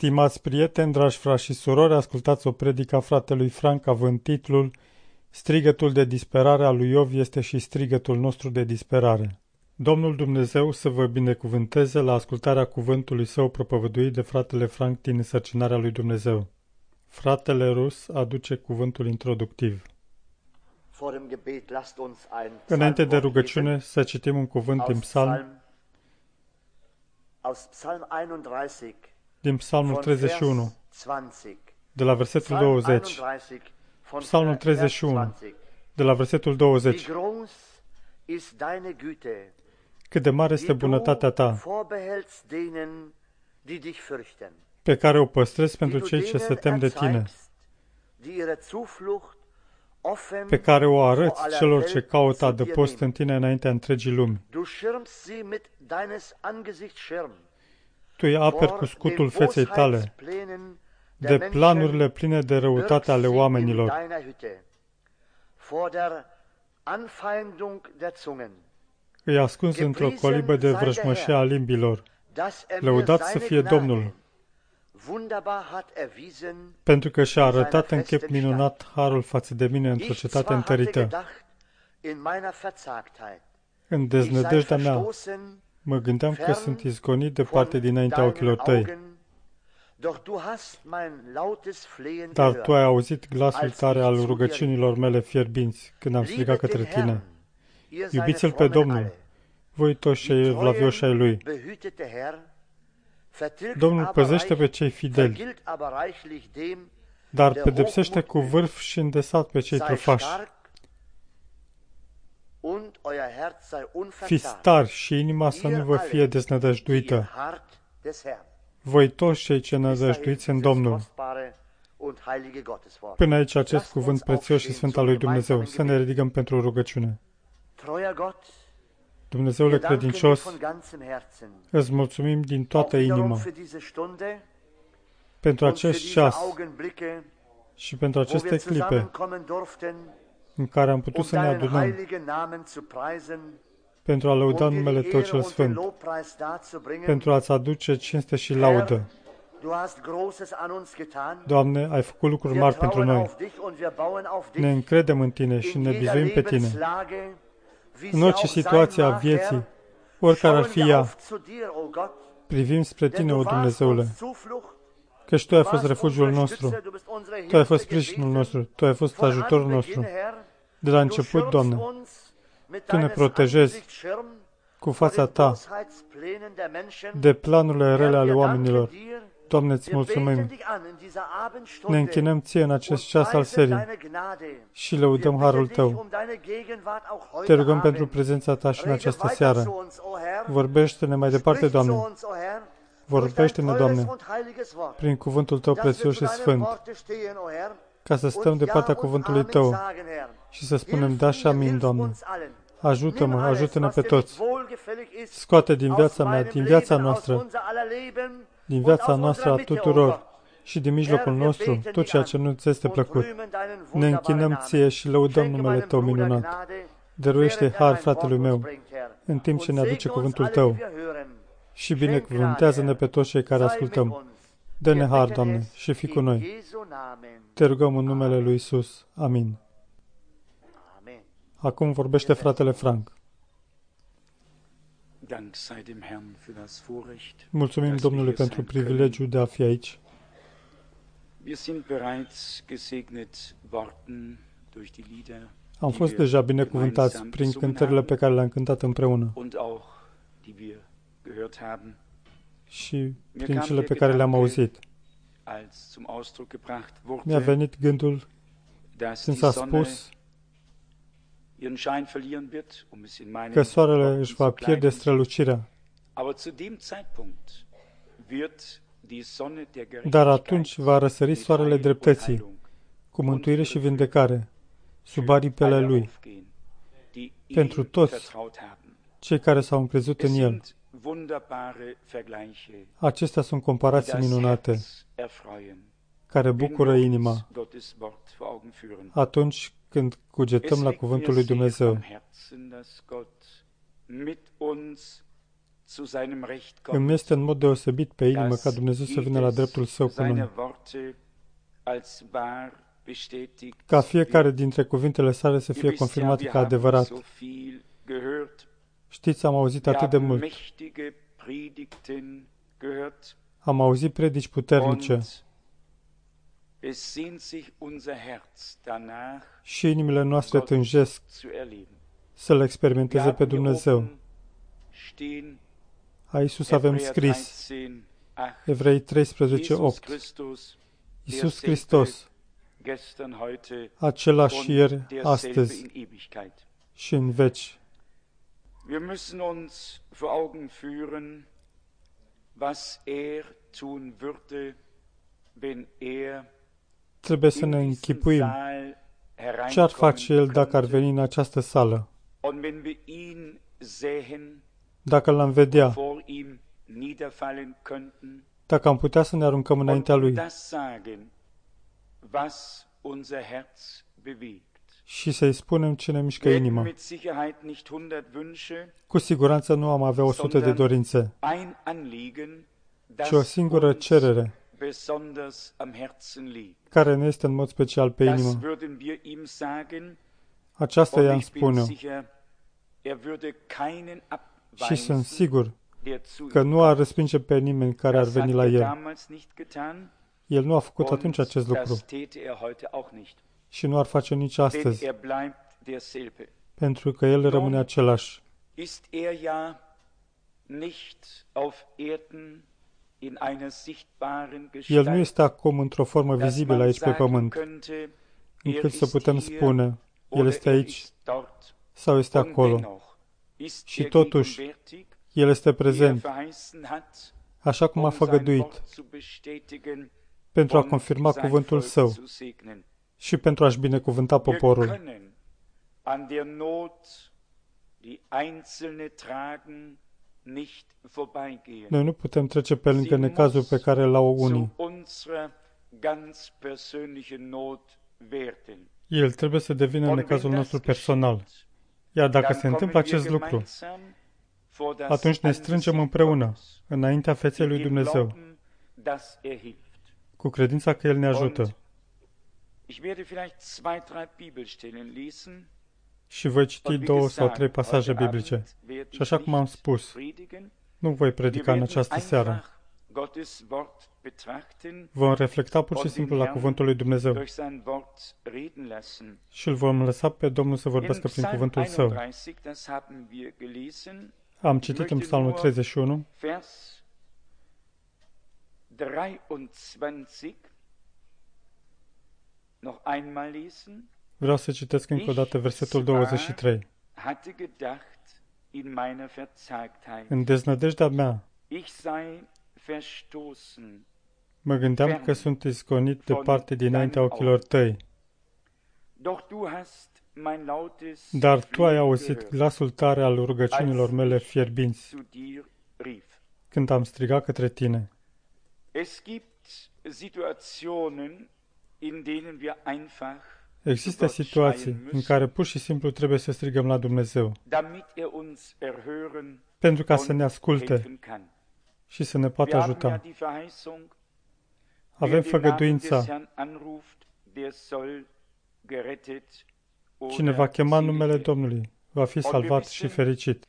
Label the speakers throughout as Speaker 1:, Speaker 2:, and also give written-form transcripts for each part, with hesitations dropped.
Speaker 1: Stimați prieteni, dragi frați și surori, ascultați o predică a fratelui Frank având titlul Strigătul de disperare al lui Iov este și strigătul nostru de disperare. Domnul Dumnezeu să vă binecuvânteze la ascultarea cuvântului său propovăduit de fratele Frank din însărcinarea lui Dumnezeu. Fratele rus aduce cuvântul introductiv. Înainte de rugăciune să citim un cuvânt din Psalmul 31, de la versetul 20. Psalmul 31, de la versetul 20. Cât de mare este bunătatea ta, pe care o păstrezi pentru cei ce se tem de tine, pe care o arăți celor ce caută adăpost în tine înaintea întregii lumi. Tu îi aperi cu scutul feței tale de planurile pline de răutate ale oamenilor. Îi ascunzi într-o colibă de vrăjmășie a limbilor. Lăudat să fie Domnul, pentru că și-a arătat în chip minunat harul față de mine într-o cetate întărită. În deznădejdea mea, mă gândeam că sunt izgonit departe dinaintea ochilor tăi. Dar tu ai auzit glasul tare al rugăciunilor mele fierbinți când am strigat către tine. Iubiți-L pe Domnul, voi toți cei evlavioși ai Lui. Domnul păzește pe cei fideli, dar pedepsește cu vârf și îndesat pe cei trufași. Fiți tari și inima să nu vă fie deznădăjduită. Voi toți cei ce nădăjduiți în Domnul. Până aici acest cuvânt prețios și sfânt al lui Dumnezeu. Să ne ridicăm pentru rugăciune. Dumnezeule credincios, îți mulțumim din toată inima pentru acest ceas și pentru aceste clipe în care am putut să ne adunăm pentru a lăuda numele Tău cel Sfânt, pentru a-Ți aduce cinste și laudă. Doamne, ai făcut lucruri mari pentru noi. Ne încredem în Tine și ne bizuim pe Tine. În orice situație a vieții, oricare ar fi ea, privim spre Tine, o Dumnezeule, căci Tu ai fost refugiul nostru, Tu ai fost sprijinul nostru, Tu ai fost ajutorul nostru. De la început, Doamne, Tu ne protejezi cu fața Ta de planurile rele ale oamenilor. Doamne, îți mulțumim. Ne închinăm Ție în acest ceas al serii și lăudăm harul Tău. Te rugăm pentru prezența Ta și în această seară. Vorbește-ne mai departe, Doamne. Vorbește-ne, Doamne, prin cuvântul Tău prețios și sfânt, ca să stăm de partea cuvântului Tău și să spunem da și amin, Doamne. Ajută-mă, ajută-ne pe toți. Scoate din viața mea, din viața noastră, din viața noastră a tuturor și din mijlocul nostru, tot ceea ce nu-ți este plăcut. Ne închinăm Ție și lăudăm numele Tău minunat. Dăruiește har fratelui meu, în timp ce ne aduce cuvântul Tău. Și binecuvântează-ne pe toți cei care ascultăm. Dă-ne har, Doamne, și fii cu noi. Te rugăm în numele lui Iisus. Amin. Acum vorbește fratele Frank. Mulțumim Domnului pentru privilegiul de a fi aici. Am fost deja binecuvântați prin cântările pe care le-am cântat împreună și prin cele pe care le-am auzit. Mi-a venit gândul când s-a spus că soarele își va pierde strălucirea. Dar atunci va răsări soarele dreptății, cu mântuire și vindecare, sub aripile Lui, pentru toți cei care s-au încrezut în El. Acestea sunt comparații minunate, care bucură inima atunci când cugetăm la cuvântul lui Dumnezeu. Îmi este în mod deosebit pe inimă ca Dumnezeu să vină la dreptul Său cu noi, ca fiecare dintre cuvintele sale să fie confirmate ca adevărat. Știți, am auzit atât de mult. Am auzit predici puternice și inimile noastre tânjesc să-L experimenteze pe Dumnezeu. Aici sus avem scris, Evrei 13:8. Iisus Hristos, același ieri, astăzi și în veci.
Speaker 2: Wir müssen uns vor Augen führen, was tun würde, wenn
Speaker 1: Trebuie să ne închipuim ce ar face El dacă ar veni în această sală. Dacă L-am vedea, dacă am putea să ne aruncăm înaintea Lui și să-i spunem ce ne mișcă inima. Cu siguranță nu am avea 100 de dorințe, ci o singură cerere care ne este în mod special pe inimă. Aceasta i-am spune și sunt sigur că nu ar respinge pe nimeni care ar veni la El. El nu a făcut atunci acest lucru și nu ar face nici astăzi, pentru că El rămâne același. El nu este acum într-o formă vizibilă aici pe pământ, încât să putem spune, El este aici sau este acolo. Și totuși, El este prezent, așa cum a făgăduit, pentru a confirma cuvântul Său și pentru a-și binecuvânta poporul. Noi nu putem trece pe lângă necazul pe care îl au unii. El trebuie să devină necazul nostru personal. Iar dacă se întâmplă acest lucru, atunci ne strângem împreună, înaintea feței lui Dumnezeu, cu credința că El ne ajută. Și voi citi 2 sau 3 pasaje biblice. Și așa cum am spus, nu voi predica în această seară. Vom reflecta pur și simplu la cuvântul lui Dumnezeu și îl vom lăsa pe Domnul să vorbească prin cuvântul Său. Am citit în Psalmul 31, vreau să citesc încă o dată versetul 23. În deznădejdea mea, mă gândeam că sunt izgonit departe dinaintea ochilor Tăi. Dar Tu ai auzit glasul tare al rugăciunilor mele fierbinți, când am strigat către Tine. Există situații în care pur și simplu trebuie să strigăm la Dumnezeu, pentru ca să ne asculte și să ne poată ajuta. Avem făgăduința, cine va chema numele Domnului va fi salvat și fericit.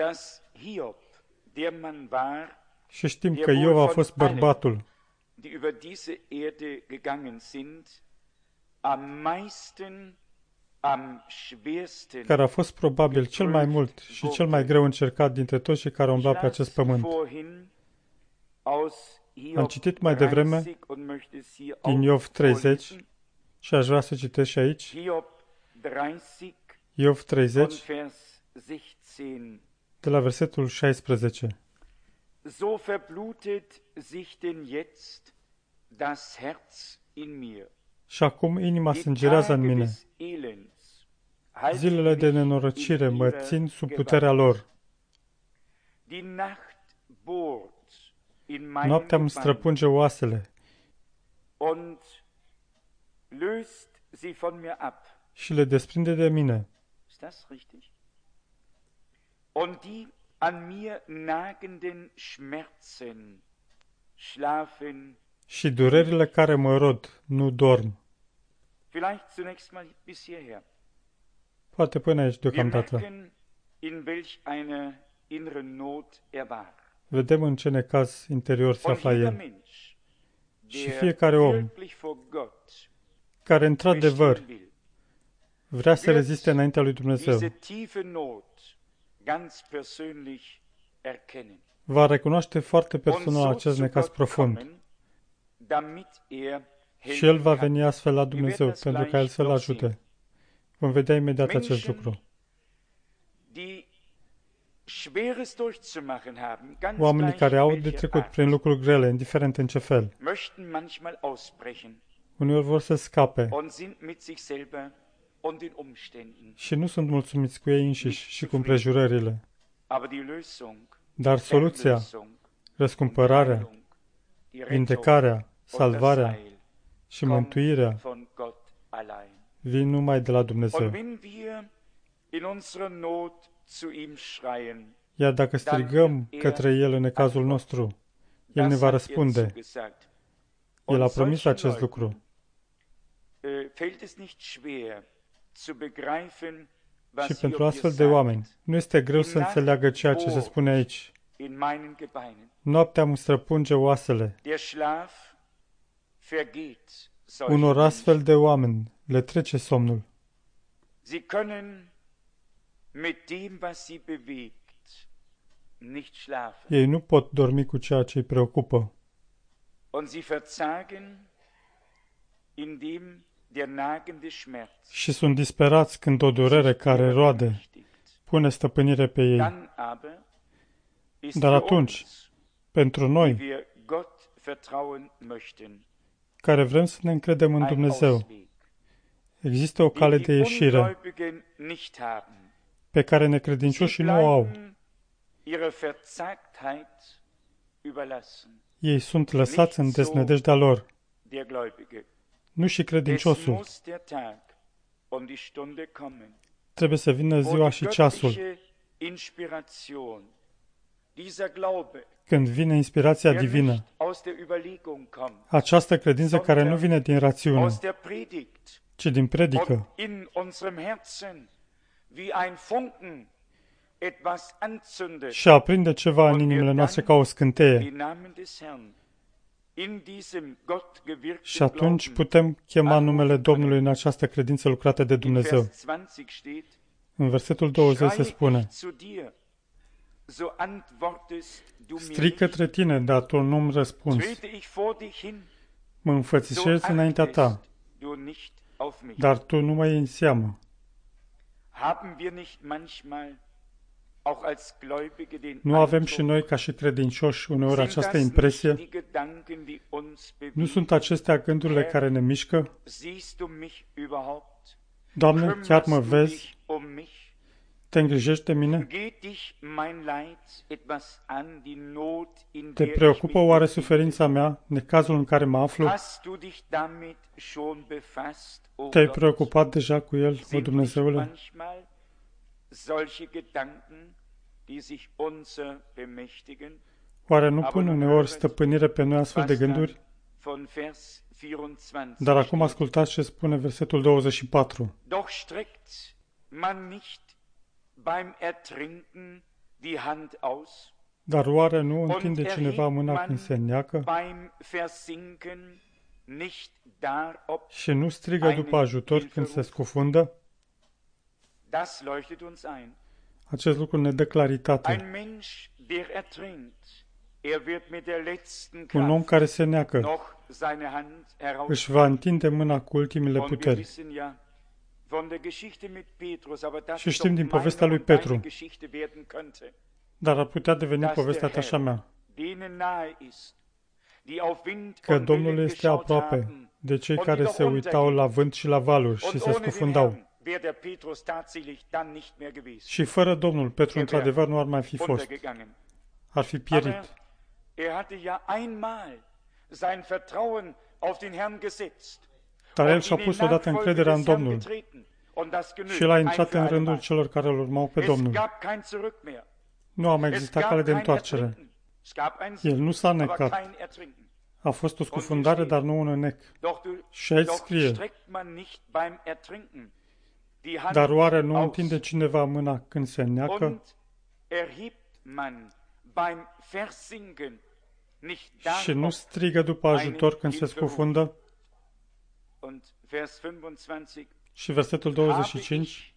Speaker 1: Și știm că Iov a fost bărbatul care a fost probabil cel mai mult și cel mai greu încercat dintre toți cei care umblau pe acest pământ. Am citit mai devreme din Iov 30 și aș vrea să citesc și aici Iov 30 de la versetul 16.
Speaker 2: So verblutet sich denn jetzt das Herz in mir.
Speaker 1: Și acum inima sângerează în mine. Zilele de nenorocire mă țin sub puterea lor. Noaptea îmi străpunge oasele și le desprinde de mine.
Speaker 2: an mir nagenden Schmerzen schlafen.
Speaker 1: Și durerile care mă rod nu dorm.
Speaker 2: Vielleicht zunächst mal bis hierher.
Speaker 1: Poate până aici
Speaker 2: Wir
Speaker 1: deocamdată.
Speaker 2: merken, in welch eine innere Not war.
Speaker 1: Vedem în ce necaz interior se
Speaker 2: Und
Speaker 1: afla
Speaker 2: jeder
Speaker 1: el.
Speaker 2: Mensch,
Speaker 1: Și
Speaker 2: der
Speaker 1: fiecare om
Speaker 2: wirklich vor Gott
Speaker 1: care într-adevăr
Speaker 2: bestehen will,
Speaker 1: vrea să reziste înaintea lui Dumnezeu,
Speaker 2: diese tiefe Not ganz persönlich erkennen.
Speaker 1: va recunoaște foarte
Speaker 2: Und
Speaker 1: personal
Speaker 2: so
Speaker 1: acest
Speaker 2: zu
Speaker 1: necaz
Speaker 2: Gott
Speaker 1: profund.
Speaker 2: kommen, damit er
Speaker 1: Și el va
Speaker 2: helfen
Speaker 1: veni
Speaker 2: kann.
Speaker 1: astfel la Dumnezeu pentru ca el să-l ajute. Vom vedea imediat acest lucru.
Speaker 2: Die Schweres durchzumachen haben, ganz
Speaker 1: Oamenii
Speaker 2: gleich
Speaker 1: care au de
Speaker 2: welcher
Speaker 1: trecut
Speaker 2: Art,
Speaker 1: prin lucruri grele, indiferent în ce fel,
Speaker 2: möchten manchmal ausbrechen
Speaker 1: uneori vor să scape
Speaker 2: und sind mit sich selber und den Umständen.
Speaker 1: și nu sunt mulțumiți cu ei înșiși și cu împrejurările.
Speaker 2: Aber die Lösung,
Speaker 1: Dar soluția,
Speaker 2: Erlösung,
Speaker 1: răscumpărarea,
Speaker 2: Heilung, die Rettung
Speaker 1: vindecarea,
Speaker 2: und das
Speaker 1: salvarea
Speaker 2: Heil
Speaker 1: și
Speaker 2: kommt
Speaker 1: mântuirea
Speaker 2: von Gott allein.
Speaker 1: vin numai de la
Speaker 2: Und
Speaker 1: Dumnezeu.
Speaker 2: wenn wir in unserer Not zu ihm schreien,
Speaker 1: Iar dacă strigăm către El în necazul nostru, El ne
Speaker 2: das
Speaker 1: va
Speaker 2: hat er
Speaker 1: răspunde.
Speaker 2: zugesagt.
Speaker 1: El a
Speaker 2: Und
Speaker 1: promis
Speaker 2: solchen
Speaker 1: acest
Speaker 2: Leuten,
Speaker 1: lucru.
Speaker 2: fällt es nicht schwer zu begreifen, was
Speaker 1: Și
Speaker 2: Hiob
Speaker 1: pentru
Speaker 2: hier
Speaker 1: astfel de
Speaker 2: sagt.
Speaker 1: oameni, nu este greu să înțeleagă ceea ce se spune aici.
Speaker 2: In meinen Gebeinen.
Speaker 1: Noaptea îmi străpunge oasele.
Speaker 2: Der Schlaf vergeht solchen
Speaker 1: Unor
Speaker 2: Menschen.
Speaker 1: astfel de oameni le trece somnul.
Speaker 2: Sie können mit dem, was sie bewegt, nicht schlafen.
Speaker 1: Ei nu pot dormi cu ceea ce îi preocupă
Speaker 2: Und sie verzagen, indem der nagende Schmerz
Speaker 1: și sunt disperați când o durere care roade
Speaker 2: bemächtigt.
Speaker 1: pune stăpânire pe ei.
Speaker 2: Dann aber ist
Speaker 1: Dar
Speaker 2: für
Speaker 1: atunci,
Speaker 2: uns,
Speaker 1: pentru
Speaker 2: die
Speaker 1: noi,
Speaker 2: wir Gott vertrauen möchten,
Speaker 1: care vrem să ne încredem în
Speaker 2: ein
Speaker 1: Dumnezeu,
Speaker 2: Ausweg,
Speaker 1: există o cale
Speaker 2: den
Speaker 1: de
Speaker 2: die
Speaker 1: ieșire
Speaker 2: Ungläubigen nicht haben.
Speaker 1: pe care
Speaker 2: Sie
Speaker 1: necredincioșii nu o au.
Speaker 2: bleiben ihrer Verzagtheit überlassen,
Speaker 1: Ei sunt lăsați în deznădejdea lor,
Speaker 2: der Gläubige.
Speaker 1: nu și
Speaker 2: Es
Speaker 1: credinciosul.
Speaker 2: muss der Tag und die Stunde kommen,
Speaker 1: Trebuie să vină
Speaker 2: wo
Speaker 1: ziua
Speaker 2: die
Speaker 1: și ceasul,
Speaker 2: göttliche Inspiration, dieser Glaube,
Speaker 1: când vine inspirația
Speaker 2: der
Speaker 1: divină,
Speaker 2: nicht aus der Überlegung kommt,
Speaker 1: această credință care nu vine din rațiune,
Speaker 2: aus der Predigt
Speaker 1: ci din
Speaker 2: und
Speaker 1: predică,
Speaker 2: in unserem Herzen wie ein Funken etwas anzündet.
Speaker 1: și aprinde ceva în inimile noastre ca o scânteie.
Speaker 2: Den Namen des Herrn in diesem Gott gewirkten
Speaker 1: Și atunci
Speaker 2: Glauben.
Speaker 1: putem chema numele Domnului în această credință lucrată de
Speaker 2: In
Speaker 1: Dumnezeu.
Speaker 2: Vers 20 steht:
Speaker 1: În versetul 20 se
Speaker 2: Schreie
Speaker 1: spune:
Speaker 2: ich zu dir, so antwortest du mir
Speaker 1: Strig
Speaker 2: nicht.
Speaker 1: către tine, dar tu nu-mi răspunzi.
Speaker 2: Trete ich vor dich hin,
Speaker 1: Mă
Speaker 2: so
Speaker 1: înfățișez înaintea ta,
Speaker 2: achtest du nicht auf mich.
Speaker 1: dar tu nu mă iei în seamă.
Speaker 2: Haben wir nicht manchmal auch als Gläubige den
Speaker 1: Nu avem și
Speaker 2: Eindruck,
Speaker 1: noi, ca și credincioși, uneori
Speaker 2: sind
Speaker 1: această
Speaker 2: das
Speaker 1: impresie?
Speaker 2: nicht die Gedanken, die uns
Speaker 1: Nu
Speaker 2: bewegen?
Speaker 1: sunt acestea gândurile care ne mișcă?
Speaker 2: Siehst du mich überhaupt?
Speaker 1: Doamne, chiar
Speaker 2: Kümmerst
Speaker 1: mă
Speaker 2: du
Speaker 1: vezi?
Speaker 2: dich um mich?
Speaker 1: Te îngrijești de mine?
Speaker 2: Geht dich mein Leid etwas an, die Not, in
Speaker 1: Te
Speaker 2: der
Speaker 1: preocupă
Speaker 2: ich mich
Speaker 1: oare
Speaker 2: befinde?
Speaker 1: suferința mea, necazul în care mă aflu?
Speaker 2: Hast du dich damit schon befasst, o
Speaker 1: Te-ai
Speaker 2: Gott?
Speaker 1: preocupat deja cu el, o
Speaker 2: Sind nicht
Speaker 1: Dumnezeule?
Speaker 2: manchmal solche Gedanken, die sich unser bemächtigen?
Speaker 1: Oare nu pun uneori stăpânire pe noi astfel de
Speaker 2: Was dann
Speaker 1: gânduri?
Speaker 2: von Vers 24
Speaker 1: Dar acum
Speaker 2: steht.
Speaker 1: ascultați ce spune versetul 24.
Speaker 2: Doch streckt man nicht beim Ertrinken die Hand aus
Speaker 1: Dar oare nu
Speaker 2: und
Speaker 1: întinde cineva
Speaker 2: erhebt
Speaker 1: mâna când se
Speaker 2: man
Speaker 1: înneacă
Speaker 2: beim Versinken nicht darob?
Speaker 1: și nu strigă după ajutor când se scufundă?
Speaker 2: Das leuchtet uns ein.
Speaker 1: Acest lucru ne dă claritate.
Speaker 2: Ein Mensch, der ertrinkt, er wird mit der letzten
Speaker 1: Un om
Speaker 2: Kraft
Speaker 1: care se neacă
Speaker 2: noch seine Hand
Speaker 1: își va întinde mâna cu ultimile
Speaker 2: Und wir
Speaker 1: puteri.
Speaker 2: wissen ja von der Geschichte mit Petrus, aber das
Speaker 1: Și
Speaker 2: ist
Speaker 1: știm
Speaker 2: doch
Speaker 1: din povestea
Speaker 2: meine
Speaker 1: lui
Speaker 2: und deine
Speaker 1: Petru.
Speaker 2: Geschichte werden könnte,
Speaker 1: Dar ar putea deveni
Speaker 2: dass
Speaker 1: povestea
Speaker 2: der
Speaker 1: ta și a
Speaker 2: Herr
Speaker 1: mea,
Speaker 2: denen nahe ist, die auf Wind
Speaker 1: că
Speaker 2: und
Speaker 1: Domnul
Speaker 2: Wellen
Speaker 1: este
Speaker 2: geschaut
Speaker 1: aproape
Speaker 2: haben.
Speaker 1: de cei
Speaker 2: und
Speaker 1: care
Speaker 2: die
Speaker 1: se
Speaker 2: doch
Speaker 1: uitau la
Speaker 2: untergingen.
Speaker 1: vânt și la valuri și
Speaker 2: Und
Speaker 1: se
Speaker 2: ohne den
Speaker 1: scufundau.
Speaker 2: Herrn wäre der Petrus tatsächlich dann nicht mehr gewesen,
Speaker 1: Și fără Domnul, Petru într-adevăr nu ar mai fi fost.
Speaker 2: untergegangen.
Speaker 1: Ar fi
Speaker 2: Aber
Speaker 1: pierit.
Speaker 2: er hatte ja einmal sein Vertrauen auf den Herrn gesetzt.
Speaker 1: Dar el
Speaker 2: und
Speaker 1: și-a
Speaker 2: in
Speaker 1: pus
Speaker 2: die
Speaker 1: odată
Speaker 2: Nachfolge
Speaker 1: încrederea în
Speaker 2: des Herrn
Speaker 1: Domnul
Speaker 2: getreten. Und das genügt,
Speaker 1: și el a
Speaker 2: ein
Speaker 1: intrat
Speaker 2: für
Speaker 1: în
Speaker 2: alle
Speaker 1: rândul
Speaker 2: Mal.
Speaker 1: celor care îl urmau pe
Speaker 2: Es
Speaker 1: Domnul.
Speaker 2: gab kein Zurück mehr.
Speaker 1: Nu a mai existat cale de întoarcere. El nu s-a necat. A fost o scufundare, dar nu un înec. Și aici scrie: dar oare nu întinde cineva mâna când se neacă? Și nu strigă după ajutor când se scufundă? Și versetul 25: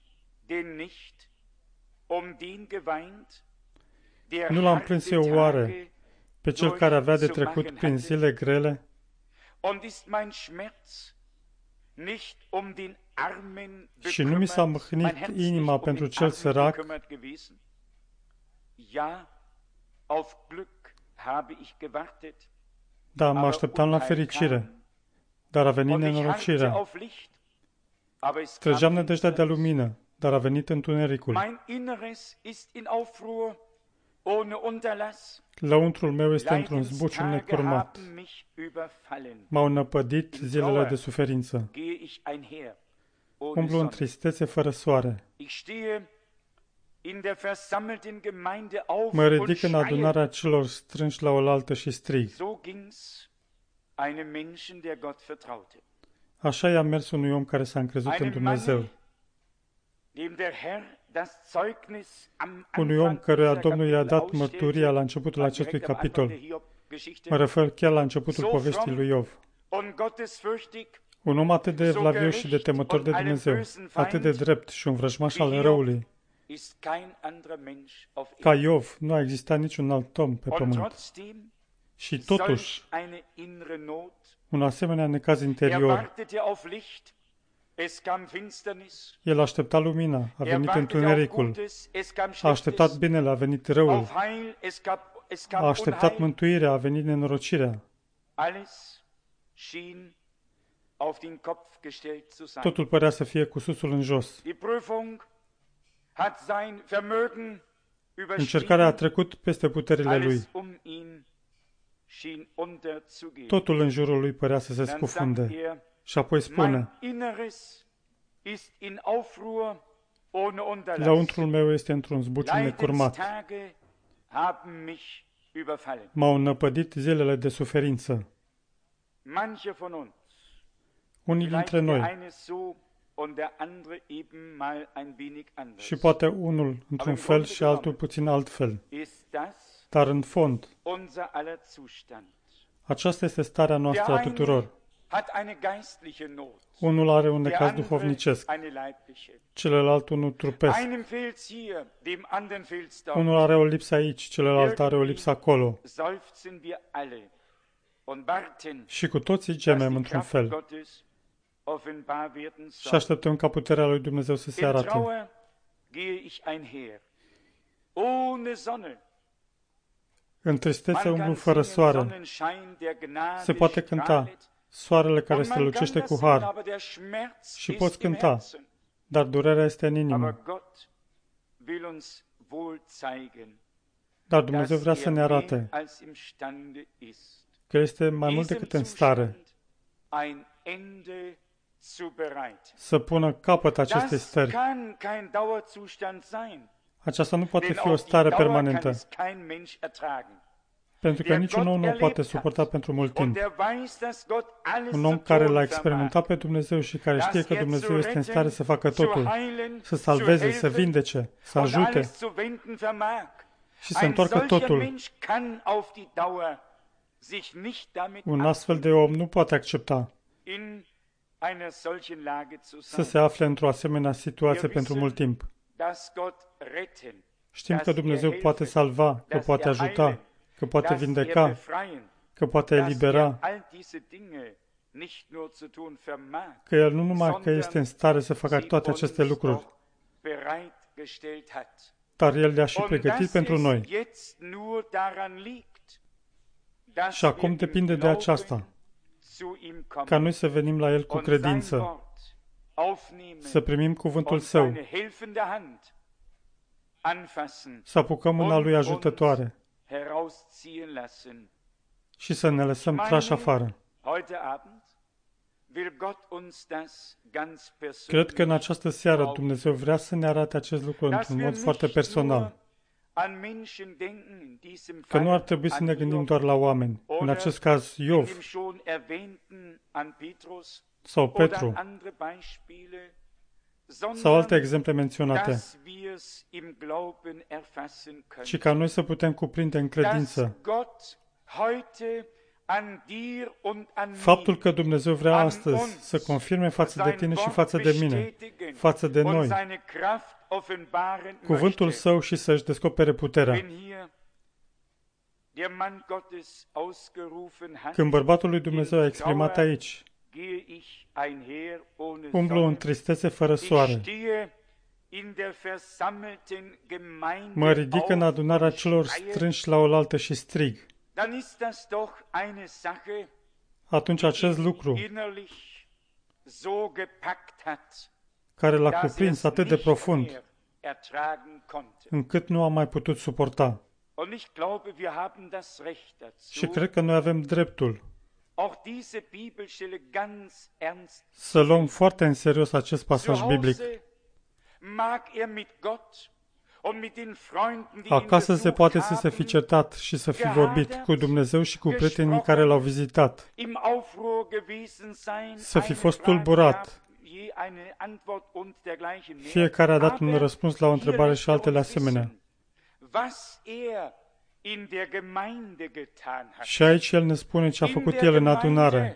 Speaker 1: nu l-am prins eu oare pe cel care avea de trecut prin zile grele? Și nu mi s-a mâhnit inima pentru cel sărac? Da, mă așteptam la fericire, dar a venit nenorocirea. Trăgeam nădejdea de lumină, dar a venit întunericul. Lăuntrul meu este într-un zbucium necurmat. M-au năpădit zilele de suferință. Umblu în tristețe fără soare. Mă ridic în adunarea celor strânși la oaltă și strig. Așa i-a mers unui om care s-a încrezut în Dumnezeu. Unui om căruia Domnul i-a dat mărturia la începutul acestui capitol. Mă refer chiar la începutul poveștii lui Iov. Un om atât de evlavios și de temător de Dumnezeu, atât de drept și un vrăjmaș al răului. Ca Iov, nu a existat niciun alt om pe pământ. Și totuși, un asemenea necaz interior. El aștepta lumina, a venit întunericul. A așteptat binele, a venit răul. A așteptat mântuirea, a venit nenorocirea. Totul părea să fie cu susul în jos. Încercarea a trecut peste puterile lui. Totul în jurul lui părea să se scufunde. Și apoi spune: lăuntrul meu este într-un zbucium necurmat. M-au năpădit zilele de suferință. Unii dintre noi, și poate unul într-un fel și altul puțin altfel, dar în fond, aceasta este starea noastră a tuturor. Unul are un necaz duhovnicesc, celălalt unul trupesc. Unul are o lipsă aici, celălalt are o lipsă acolo. Și cu toții gemem într-un fel. Și așteptăm ca puterea lui Dumnezeu să se arate. În tristețe umblu fără soare. Se poate cânta soarele care strălucește cu har. Și poți cânta, dar durerea este în inimă. Dar Dumnezeu vrea să ne arate că este mai mult decât în stare să pună capăt acestei stări. Aceasta nu poate fi o stare permanentă, pentru că niciun om nu o poate suporta pentru mult timp. Un om care l-a experimentat pe Dumnezeu și care știe că Dumnezeu este în stare să facă totul, să salveze, să vindece, să ajute și să întoarcă totul. Un astfel de om nu poate accepta să se afle într-o asemenea situație pentru mult timp. Știm că Dumnezeu poate salva, că poate ajuta, că poate vindeca, că poate elibera, că El nu numai că este în stare să facă toate aceste lucruri, dar El le-a și pregătit pentru noi. Și acum depinde de aceasta, ca noi să venim la El cu credință, să primim cuvântul Său, să apucăm mâna Lui ajutătoare și să ne lăsăm trași afară. Cred că în această seară Dumnezeu vrea să ne arate acest lucru într-un mod foarte personal. că nu ar trebui să ne gândim doar la oameni. În acest caz, Iov sau Petru sau alte exemple menționate, ci ca noi să putem cuprinde în credință faptul că Dumnezeu vrea astăzi să confirme față de tine și față de mine, față de noi, cuvântul Său și să-și descopere puterea. Când bărbatul lui Dumnezeu a exprimat aici, umblu în tristețe fără soare, mă ridic în adunarea celor strânși la oaltă și strig, atunci acest lucru care l-a cuprins atât de profund încât nu am mai putut suporta. Și cred că noi avem dreptul să luăm foarte în serios acest pasaj biblic. Acasă se poate să se fi certat și să fi vorbit cu Dumnezeu și cu prietenii care l-au vizitat, să fi fost tulburat. Fiecare a dat un răspuns la o întrebare și altele asemenea. Și aici el ne spune ce a făcut el în adunare.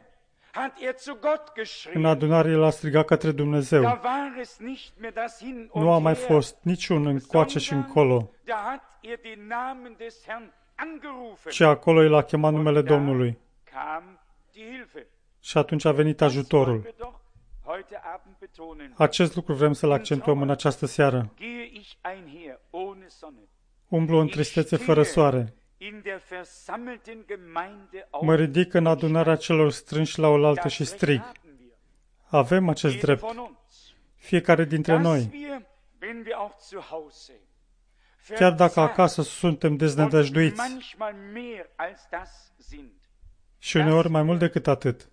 Speaker 1: În adunare el a strigat către Dumnezeu. Nu a mai fost niciun încoace și încolo, ci acolo el a chemat numele Domnului. Și atunci a venit ajutorul. Acest lucru vrem să-l accentuăm în această seară. Umblu în tristețe fără soare. Mă ridic în adunarea celor strânși la oaltă și strig. Avem acest drept, fiecare dintre noi. Chiar dacă acasă suntem deznădăjduiți și uneori mai mult decât atât,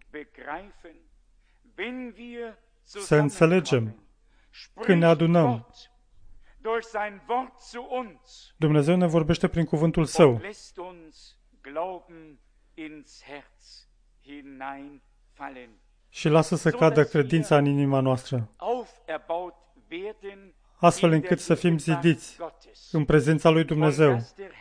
Speaker 1: să înțelegem când ne adunăm. Dumnezeu ne vorbește prin cuvântul Său și lasă să cadă credința în inima noastră, astfel încât să fim zidiți în prezența lui Dumnezeu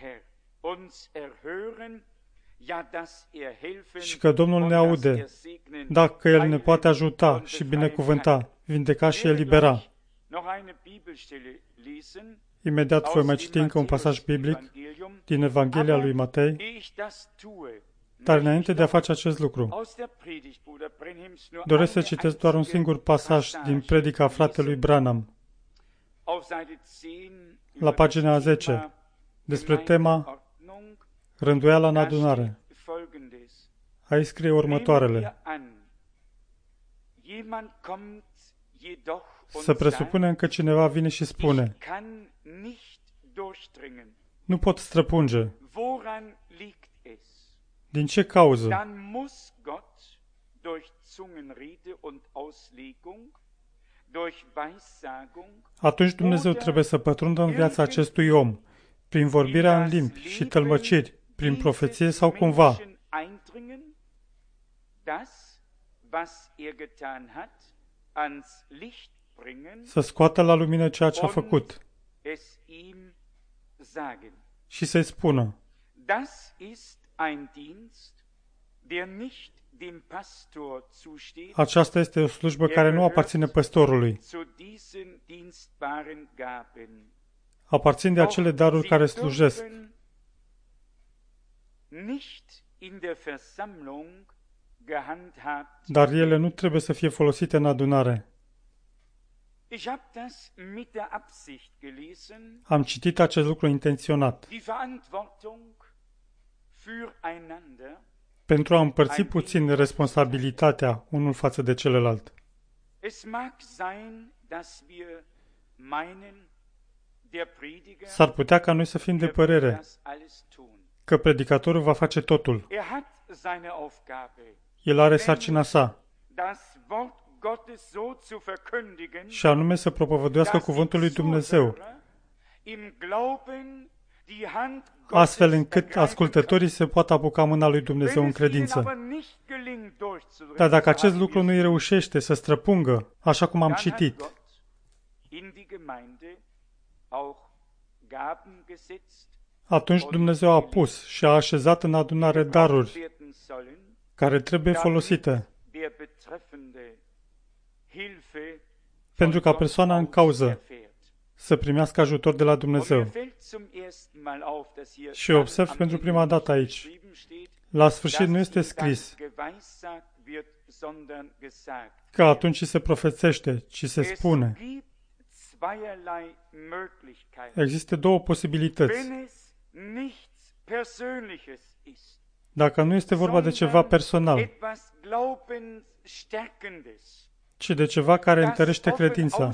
Speaker 1: și că Domnul ne aude, dacă El ne poate ajuta și binecuvânta, vindeca și elibera. Imediat voi mai citi încă un pasaj biblic din Evanghelia lui Matei, dar înainte de a face acest lucru, doresc să citesc doar un singur pasaj din predica fratelui Branham, la pagina 10, despre tema rânduiala în adunare. Aici scrie următoarele. Să presupunem că cineva vine și spune, nu pot străpunge. Din ce cauză? Atunci Dumnezeu trebuie să pătrundă în viața acestui om, prin vorbirea în limbi și tălmăciri, prin profeție sau cumva. Să scoată la lumină ceea ce a făcut și să-i spună. Aceasta este o slujbă care nu aparține păstorului. Aparțin de acele daruri care slujesc. Dar ele nu trebuie să fie folosite în adunare. Am citit acest lucru intenționat pentru a împărți puțin responsabilitatea unul față de celălalt. S-ar putea ca noi să fim de părere că predicatorul va face totul. El are sarcina sa, și anume să propovăduiască cuvântul lui Dumnezeu, astfel încât ascultătorii se poată apuca mâna lui Dumnezeu în credință. Dar dacă acest lucru nu îi reușește să străpungă, așa cum am citit, atunci Dumnezeu a pus și a așezat în adunare daruri care trebuie folosite pentru ca persoana în cauză să primească ajutor de la Dumnezeu. Și observ pentru prima dată aici, la sfârșit nu este scris că atunci se profețește, ci se spune. Există două posibilități. Dacă nu este vorba de ceva personal, ci de ceva care întărește credința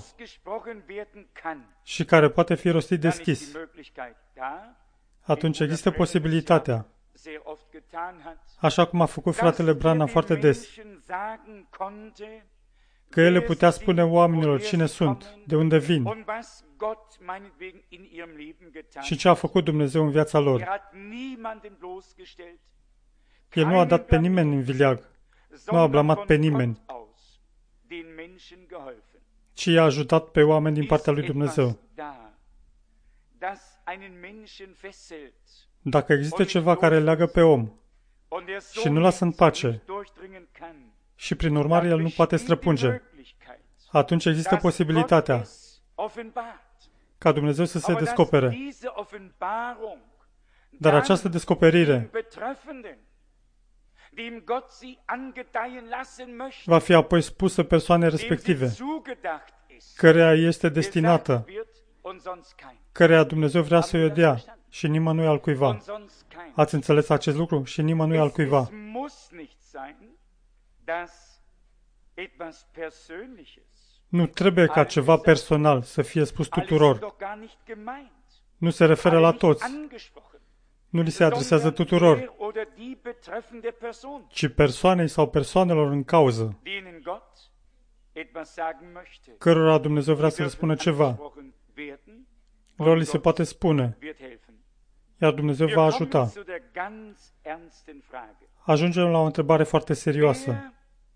Speaker 1: și care poate fi rostit deschis, atunci există posibilitatea, așa cum a făcut fratele Branham foarte des, că el le putea spune oamenilor cine sunt, de unde vin și ce a făcut Dumnezeu în viața lor. El nu a dat pe nimeni în vileag, nu a blamat pe nimeni, ci i-a ajutat pe oameni din partea lui Dumnezeu. Dacă există ceva care leagă pe om și nu lasă în pace și prin urmare el nu poate străpunge, atunci există posibilitatea ca Dumnezeu să se descopere. Dar această descoperire va fi apoi spusă persoanei respective, căreia este destinată, căreia Dumnezeu vrea să o dea și nimănui altcuiva. Ați înțeles acest lucru? Și nimănui altcuiva. Nu trebuie ca ceva personal să fie spus tuturor. Nu se referă la toți. Nu li se adresează tuturor, ci persoanei sau persoanelor în cauză, cărora Dumnezeu vrea să le spună ceva. Lor li se poate spune, iar Dumnezeu va ajuta. Ajungem la o întrebare foarte serioasă.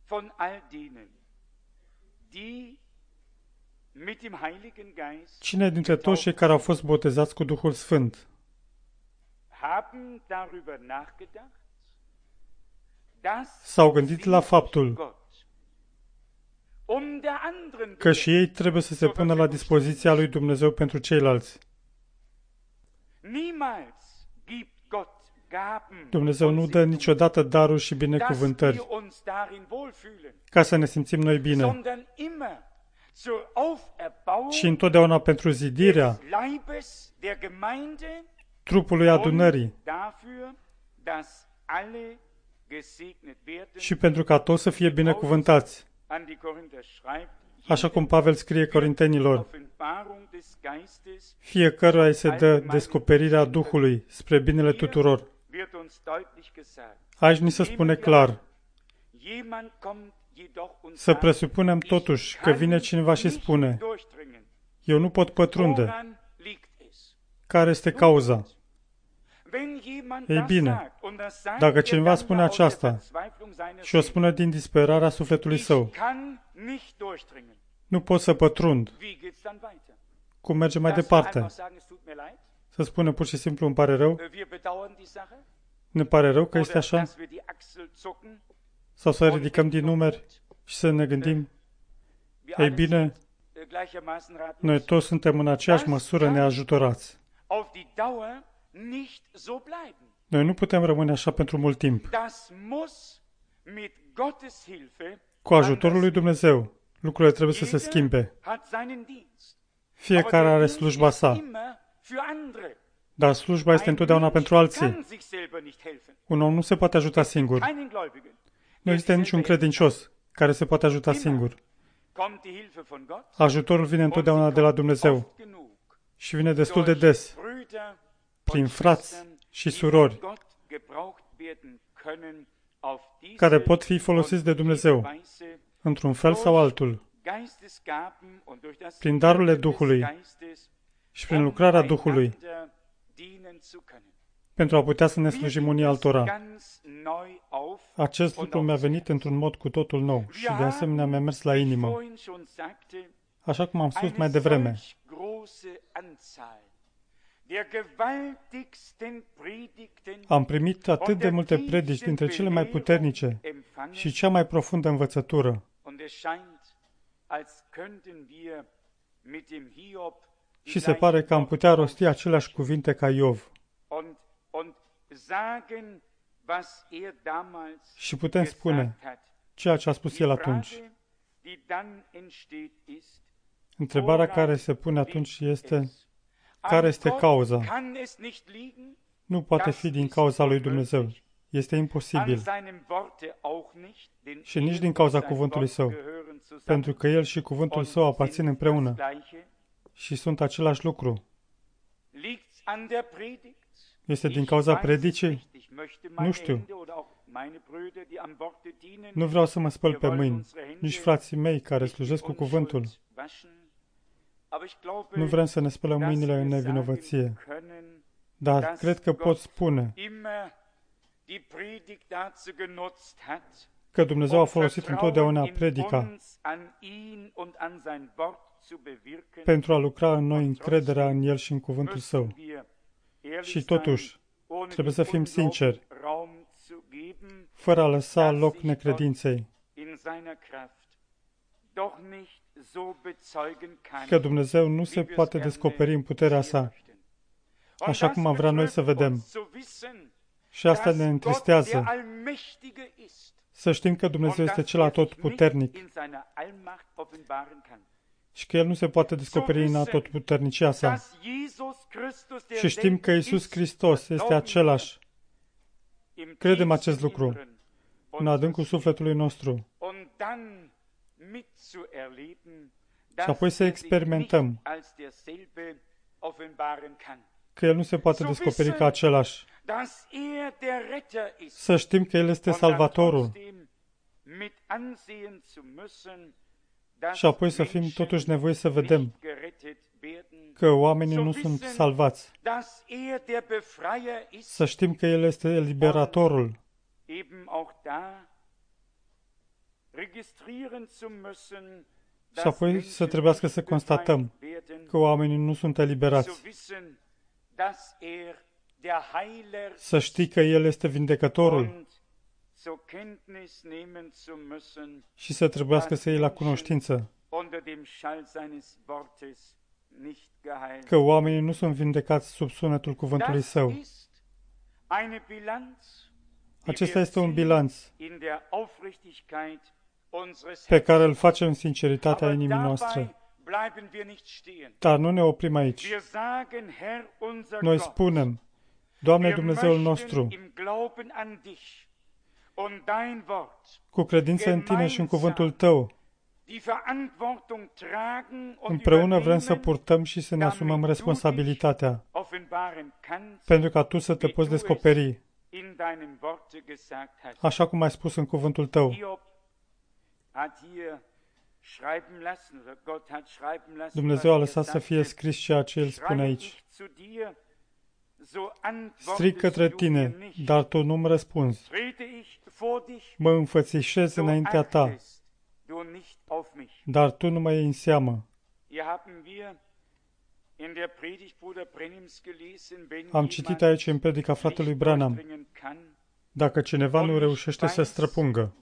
Speaker 1: Cine dintre toți cei care au fost botezați cu Duhul Sfânt s-au gândit la faptul că și ei trebuie să se pună la dispoziția lui Dumnezeu pentru ceilalți? Dumnezeu nu dă niciodată daruri și binecuvântări ca să ne simțim noi bine, ci întotdeauna pentru zidirea trupului adunării și pentru ca toți să fie binecuvântați. Așa cum Pavel scrie Corintenilor, fiecăruia îi se dă descoperirea Duhului spre binele tuturor. Aici ni se spune clar, să presupunem totuși că vine cineva și spune, eu nu pot pătrunde. Care este cauza? Ei bine, dacă cineva spune aceasta și o spune din disperarea sufletului său, nu pot să pătrund, cum merge mai departe? Să spună pur și simplu, îmi pare rău? Ne pare rău că este așa? Sau să ridicăm din numeri și să ne gândim, ei bine, noi toți suntem în aceeași măsură neajutorați. Noi nu putem rămâne așa pentru mult timp. Cu ajutorul lui Dumnezeu, lucrurile trebuie să se schimbe. Fiecare are slujba sa, dar slujba este întotdeauna pentru alții. Un om nu se poate ajuta singur. Nu există niciun credincios care se poate ajuta singur. Ajutorul vine întotdeauna de la Dumnezeu și vine destul de des, prin frați și surori, care pot fi folosiți de Dumnezeu, într-un fel sau altul, prin darurile Duhului și prin lucrarea Duhului, pentru a putea să ne slujim unii altora. Acest lucru mi-a venit într-un mod cu totul nou și de asemenea mi-a mers la inimă. Așa cum am spus mai devreme, am primit atât de multe predici dintre cele mai puternice și cea mai profundă învățătură. Și se pare că am putea rosti aceleași cuvinte ca Iov. Și putem spune ceea ce a spus el atunci. Întrebarea care se pune atunci este: care este cauza? Nu poate fi din cauza lui Dumnezeu. Este imposibil. Și nici din cauza cuvântului Său, pentru că El și cuvântul Său aparțin împreună și sunt același lucru. Este din cauza predicii? Nu știu. Nu vreau să mă spăl pe mâini, nici frații mei care slujesc cu cuvântul. Nu vrem să ne spălăm mâinile în nevinovăție, dar cred că pot spune că Dumnezeu a folosit întotdeauna predica pentru a lucra în noi încrederea în El și în cuvântul Său. Și totuși, trebuie să fim sinceri, fără a lăsa loc necredinței, că Dumnezeu nu se poate descoperi în puterea sa, așa cum am vrea noi să vedem. Și asta ne întristează, să știm că Dumnezeu este cel atotputernic și că El nu se poate descoperi în atotputernicia sa. Și știm că Iisus Hristos este același. Credem acest lucru în adâncul sufletului nostru. Și apoi să experimentăm că El nu se poate descoperi ca același. Să știm că El este Salvatorul. Și apoi să fim totuși nevoiți să vedem că oamenii nu sunt salvați. Să știm că El este Eliberatorul. Și apoi să trebuiască să constatăm că oamenii nu sunt eliberați. Să știi că El este Vindecătorul și să trebuiască să iei la cunoștință că oamenii nu sunt vindecați sub sunetul cuvântului Său. Acesta este un bilanț pe care îl facem în sinceritatea inimii noastre. Dar nu ne oprim aici. Noi spunem: Doamne Dumnezeul nostru, cu credință în Tine și în cuvântul Tău, împreună vrem să purtăm și să ne asumăm responsabilitatea, pentru ca Tu să Te poți descoperi, așa cum ai spus în cuvântul Tău. Dumnezeu a lăsat să fie scris ceea ce El spune aici. Strig către Tine, dar Tu nu-mi răspunzi. Mă înfățișez înaintea Ta, dar Tu nu mă iei în seamă. Am citit aici în predica fratelui Branham: dacă cineva nu reușește să străpungă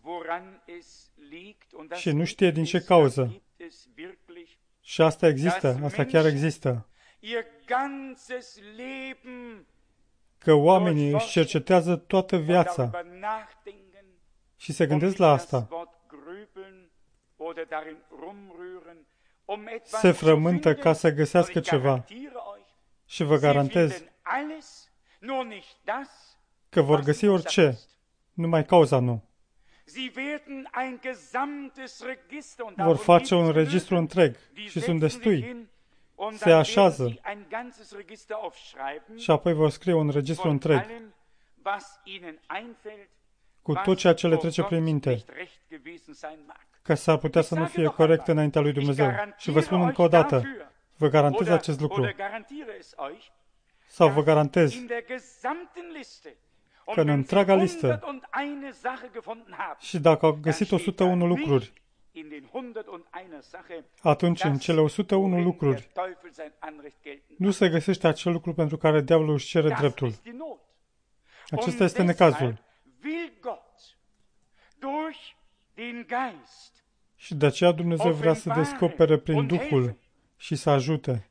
Speaker 1: și nu știe din ce cauză, și asta există, asta chiar există, că oamenii își cercetează toată viața și se gândesc la asta, se frământă ca să găsească ceva și vă garantez că vor găsi orice, numai cauza nu. Vor face un registru întreg și sunt destui. Se așează și apoi vor scrie un registru întreg cu tot ceea ce le trece prin minte, că s-ar putea să nu fie corect înaintea lui Dumnezeu. Și vă spun încă o dată, vă garantez acest lucru. Sau vă garantez că în întreaga listă, și dacă au găsit 101 lucruri, atunci în cele 101 lucruri nu se găsește acel lucru pentru care diavolul își cere dreptul. Acesta este necazul. Și de aceea Dumnezeu vrea să descopere prin Duhul și să ajute.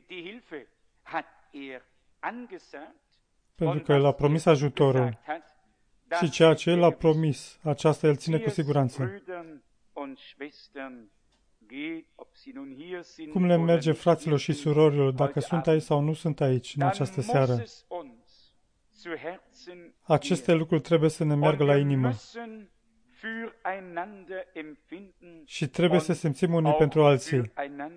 Speaker 1: Pentru că El a promis ajutorul și ceea ce El a promis, aceasta El ține cu siguranță. Cum le merge fraților și surorilor, dacă sunt aici sau nu sunt aici în această seară? Aceste lucruri trebuie să ne meargă la inimă. Și trebuie să simțim unii pentru alții.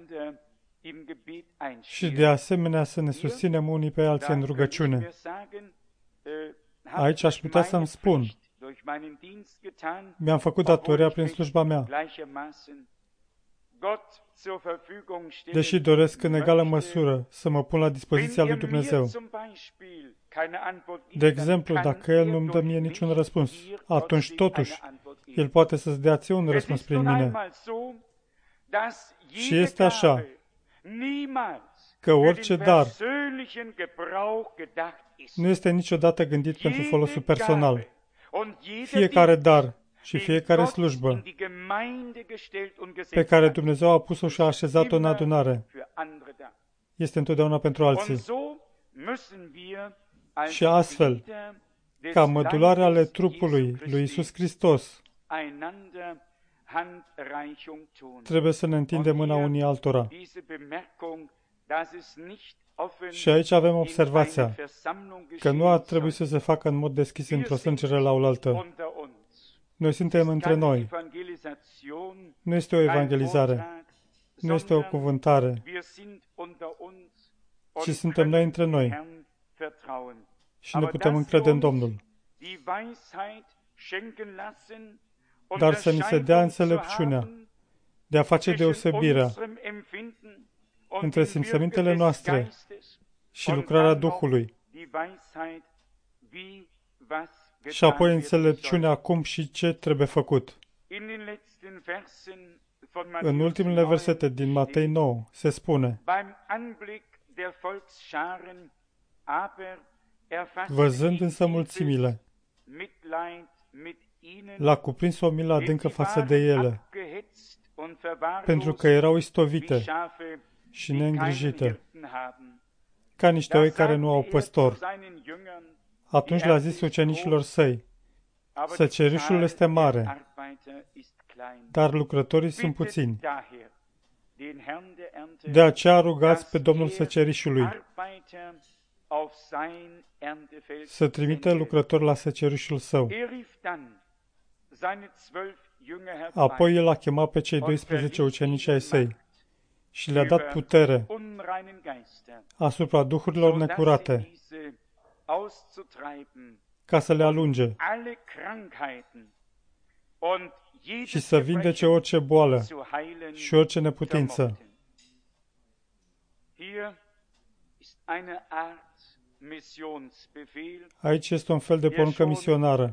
Speaker 1: Și de asemenea să ne susținem unii pe alții în rugăciune. Aici aș putea să-mi spun, mi-am făcut datoria prin slujba mea. Deși doresc în egală măsură să mă pun la dispoziția lui Dumnezeu. De exemplu, dacă El nu-mi dă mie niciun răspuns, atunci totuși El poate să-ți dea ție un răspuns prin mine. Și este așa, că orice dar nu este niciodată gândit pentru folosul personal. Fiecare dar și fiecare slujbă pe care Dumnezeu a pus-o și a așezat-o în adunare este întotdeauna pentru alții. Și astfel, ca mădulare ale trupului lui Iisus Hristos, trebuie să ne întindem mâna unii altora. Și aici avem observația că nu ar trebui să se facă în mod deschis într-o strângere la oaltă. Noi suntem între noi. Nu este o evangelizare. Nu este o cuvântare. Ci suntem noi între noi. Și ne putem încrede în Domnul. Dar să ni se dea înțelepciunea de a face deosebirea între simțămintele noastre și lucrarea Duhului. Și apoi înțelepciunea cum și ce trebuie făcut. În ultimele versete din Matei 9 se spune: văzând însă mulțimile, l-a cuprins o milă adâncă față de ele, pentru că erau istovite și neîngrijite, ca niște oi care nu au păstor. Atunci le-a zis ucenicilor săi: săcerișul este mare, dar lucrătorii sunt puțini. De aceea rugați pe Domnul săcerișului să trimită lucrători la săcerișul său. Apoi El a chemat pe cei 12 ucenici ai săi și le-a dat putere asupra duhurilor necurate, ca să le alunge și să vindece orice boală și orice neputință. Aici este un fel de poruncă misionară,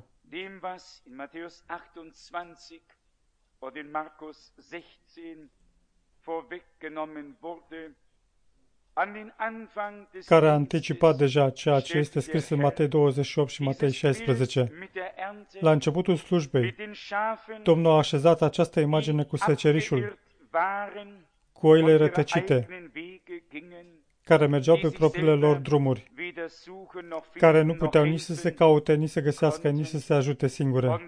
Speaker 1: care a anticipat deja ceea ce este scris în Matei 28 și Matei 16. La începutul slujbei, Domnul a așezat această imagine cu secerișul, cu oile rătăcite, care mergeau pe propriile lor drumuri, care nu puteau nici să se caute, nici să găsească, nici să se ajute singure.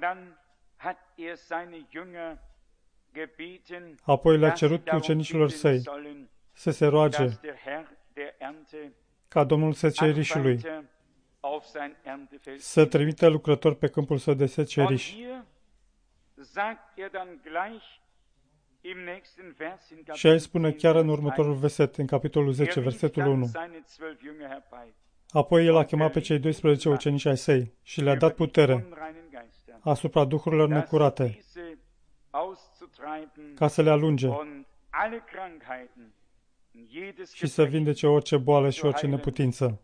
Speaker 1: Apoi le-a cerut ucenicilor săi să se roage ca Domnul secerișului să trimită lucrători pe câmpul său de seceriș. Și aici spune chiar în următorul verset, în capitolul 10, versetul 1. Apoi El a chemat pe cei 12 ucenici ai săi și le-a dat putere asupra duhurilor necurate, ca să le alunge și să vindece orice boală și orice neputință.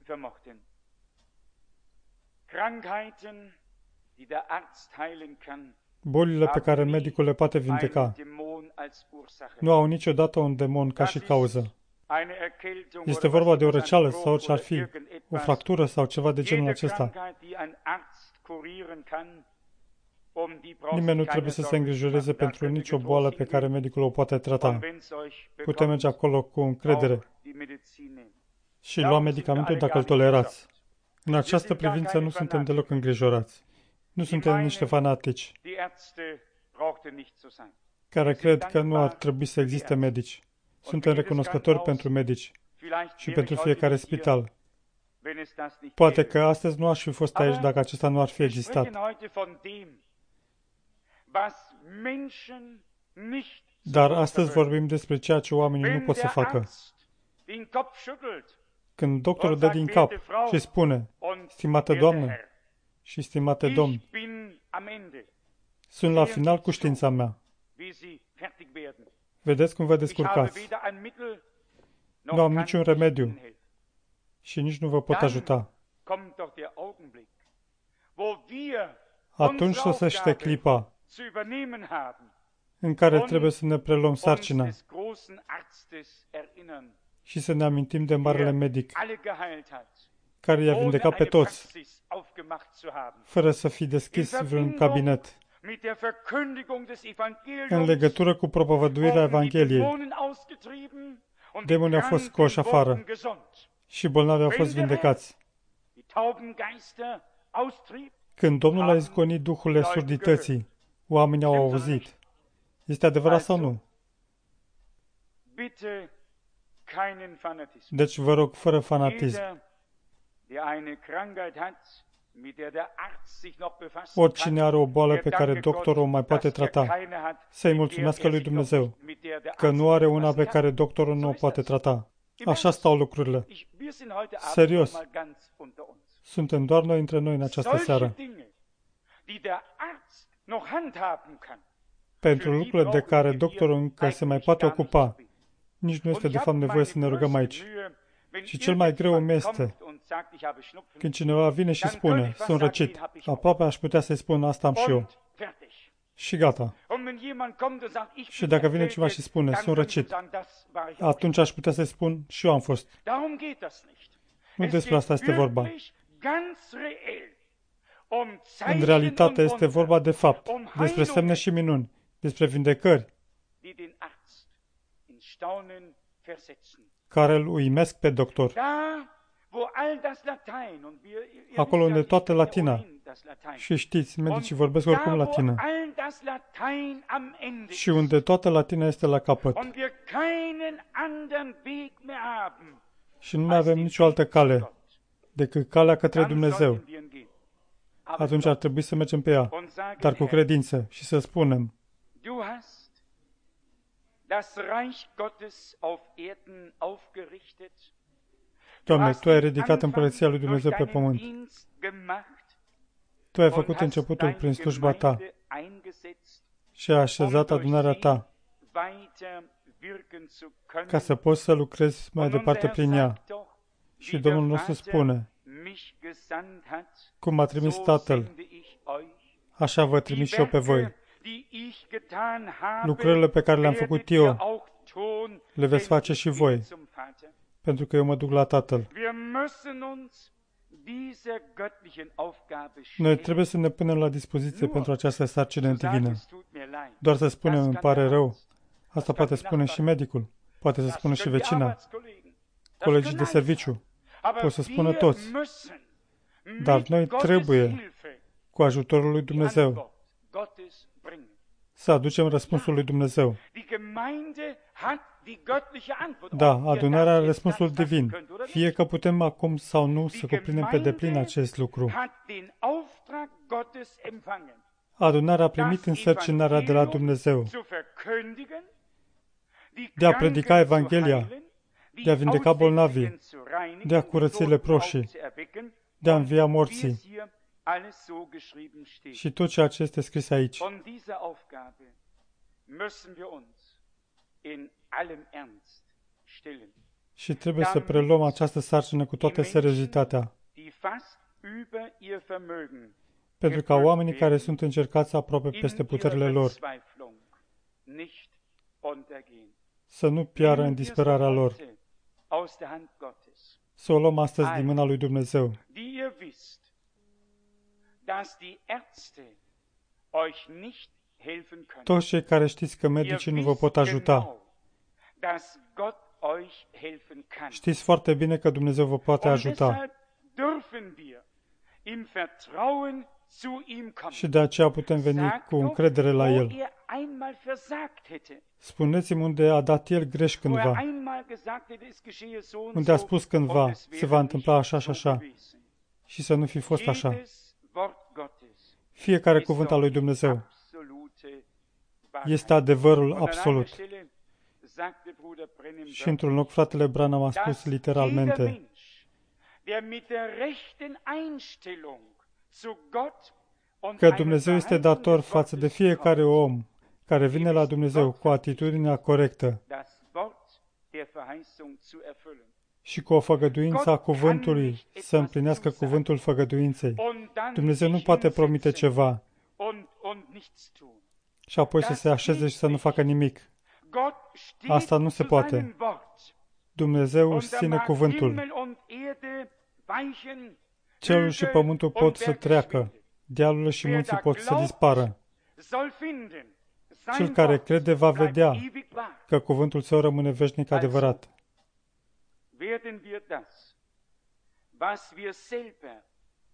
Speaker 1: Bolile pe care medicul le poate vindeca nu au niciodată un demon ca și cauză. Este vorba de o răceală sau orice ar fi, o fractură sau ceva de genul acesta. Nimeni nu trebuie să se îngrijoreze pentru nicio boală pe care medicul o poate trata. Putem merge acolo cu încredere și lua medicamentul dacă îl tolerați. În această privință nu suntem deloc îngrijorați. Nu suntem niște fanatici care cred că nu ar trebui să existe medici. Suntem recunoscători pentru medici și pentru fiecare spital. Poate că astăzi nu aș fi fost aici dacă acesta nu ar fi existat. Dar astăzi vorbim despre ceea ce oamenii nu pot să facă. Când doctorul dă din cap și spune, stimată doamnă și stimate domn, sunt la final cu știința mea. Vedeți cum vă descurcați. Nu am niciun remediu și nici nu vă pot ajuta. Atunci sosește clipa în care trebuie să ne preluăm sarcina și să ne amintim de marele medic care i-a vindecat pe toți, fără să fi deschis vreun cabinet. În legătură cu propovăduirea Evangheliei, demonii au fost scoși afară și bolnavii au fost vindecați. Când Domnul a izgonit duhurile surdității, oamenii au auzit. Este adevărat sau nu? Deci vă rog, fără fanatism. Oricine are o boală pe care doctorul o mai poate trata, să-i mulțumească lui Dumnezeu, că nu are una pe care doctorul nu o poate trata. Așa stau lucrurile. Serios. Suntem doar noi între noi în această seară. Pentru lucrurile de care doctorul încă se mai poate ocupa, nici nu este de fapt nevoie să ne rugăm aici. Și cel mai greu îmi este când cineva vine și spune, sunt răcit. Aproape aș putea să-i spun, asta am și eu. Și gata. Și dacă vine cineva și spune, sunt răcit, atunci aș putea să-i spun, și eu am fost. Nu despre asta este vorba. În realitate este vorba de fapt, despre semne și minuni, despre vindecări, care îl uimesc pe doctor. Acolo unde toată latina, și știți, medicii vorbesc oricum latină, și unde toată latina este la capăt, și nu mai avem nicio altă cale decât calea către Dumnezeu, atunci ar trebui să mergem pe ea, dar cu credință și să spunem, Doamne, Tu ai ridicat împărăția lui Dumnezeu pe pământ. Tu ai făcut începutul prin slujba Ta și ai așezat adunarea Ta ca să poți să lucrezi mai departe prin ea. Și Domnul nostru spune, cum m-a trimis Tatăl, așa vă trimis și eu pe voi. Lucrările pe care le-am făcut eu, le veți face și voi, pentru că eu mă duc la Tatăl. Noi trebuie să ne punem la dispoziție pentru această sarcină divină. Doar să spunem, îmi pare rău. Asta poate spune și medicul, poate să spună și vecina, colegii de serviciu, pot să spună toți. Dar noi trebuie, cu ajutorul lui Dumnezeu, să aducem răspunsul lui Dumnezeu. Da, adunarea are răspunsul divin. Fie că putem acum sau nu să cuprindem pe deplin acest lucru. Adunarea a primit însărcinarea de la Dumnezeu de a predica Evanghelia, de a vindeca bolnavii, de a curăți leproșii, de a învia morții și tot ceea ce este scris aici.
Speaker 2: stellen.
Speaker 1: Și trebuie să preluăm această sarcină cu toată seriozitatea,
Speaker 2: Die fast über ihr Vermögen
Speaker 1: pentru ca oamenii care sunt încercați aproape peste puterile lor
Speaker 2: Verzweiflung nicht untergehen.
Speaker 1: să nu piară în disperarea lor.
Speaker 2: Aus der Hand Gottes.
Speaker 1: Să o luăm astăzi din mâna lui Dumnezeu.
Speaker 2: Die ihr wisst, dass die Ärzte euch nicht helfen können.
Speaker 1: Toți cei care știți că medicii nu vă pot ajuta,
Speaker 2: dass Gott euch helfen kann.
Speaker 1: știți foarte bine că Dumnezeu vă poate
Speaker 2: Und
Speaker 1: ajuta.
Speaker 2: deshalb dürfen wir im Vertrauen zu ihm kommen.
Speaker 1: Și de aceea putem veni cu încredere la
Speaker 2: wo
Speaker 1: El.
Speaker 2: er einmal versagt hätte.
Speaker 1: Spuneți-mi unde a dat El greș
Speaker 2: Wo er
Speaker 1: cândva,
Speaker 2: einmal gesagt hätte, es geschehe so und
Speaker 1: unde a
Speaker 2: so,
Speaker 1: spus cândva,
Speaker 2: und es
Speaker 1: se
Speaker 2: wäre
Speaker 1: va întâmpla
Speaker 2: nicht
Speaker 1: așa și
Speaker 2: so
Speaker 1: așa,
Speaker 2: gewesen.
Speaker 1: și să nu fi fost așa.
Speaker 2: Jedes Wort Gottes
Speaker 1: Fiecare
Speaker 2: ist
Speaker 1: cuvânt al lui
Speaker 2: doch
Speaker 1: Dumnezeu
Speaker 2: absolute Wahrheit.
Speaker 1: este adevărul
Speaker 2: Und an einer
Speaker 1: absolut.
Speaker 2: Stelle sagte Bruder Branham
Speaker 1: Și într-un loc, fratele Branham a spus
Speaker 2: dass jeder
Speaker 1: literalmente
Speaker 2: Mensch, der mit der rechten Einstellung zu Gott und
Speaker 1: că
Speaker 2: einer
Speaker 1: Dumnezeu este
Speaker 2: Verheißung
Speaker 1: dator
Speaker 2: des
Speaker 1: față de
Speaker 2: Gottes
Speaker 1: fiecare
Speaker 2: kommt,
Speaker 1: om care vine la Dumnezeu cu atitudinea corectă
Speaker 2: das Wort der Verheißung zu erfüllen.
Speaker 1: și cu o făgăduință a cuvântului să împlinească cuvântul făgăduinței.
Speaker 2: Und dann
Speaker 1: Dumnezeu nu
Speaker 2: sich
Speaker 1: poate promite
Speaker 2: hinsetzen
Speaker 1: ceva
Speaker 2: und nichts tun.
Speaker 1: și apoi să se așeze și să nu facă nimic.
Speaker 2: Gott steht
Speaker 1: Asta nu se
Speaker 2: zu
Speaker 1: poate.
Speaker 2: seinem Wort.
Speaker 1: Dumnezeu
Speaker 2: Und
Speaker 1: își
Speaker 2: da
Speaker 1: ține
Speaker 2: mag
Speaker 1: cuvântul.
Speaker 2: Himmel und Erde weichen,
Speaker 1: Cerul și
Speaker 2: Hügel
Speaker 1: pământul
Speaker 2: und
Speaker 1: pot să
Speaker 2: Berge
Speaker 1: treacă,
Speaker 2: schwinden.
Speaker 1: dealurile și
Speaker 2: Wer
Speaker 1: munții
Speaker 2: da
Speaker 1: pot să
Speaker 2: glaubt,
Speaker 1: dispară.
Speaker 2: soll finden.
Speaker 1: Cel
Speaker 2: Sein
Speaker 1: care
Speaker 2: Wort
Speaker 1: crede va
Speaker 2: bleibt
Speaker 1: vedea
Speaker 2: ewig wahr.
Speaker 1: că cuvântul său rămâne veșnic adevărat.
Speaker 2: Werden wir das, was wir selber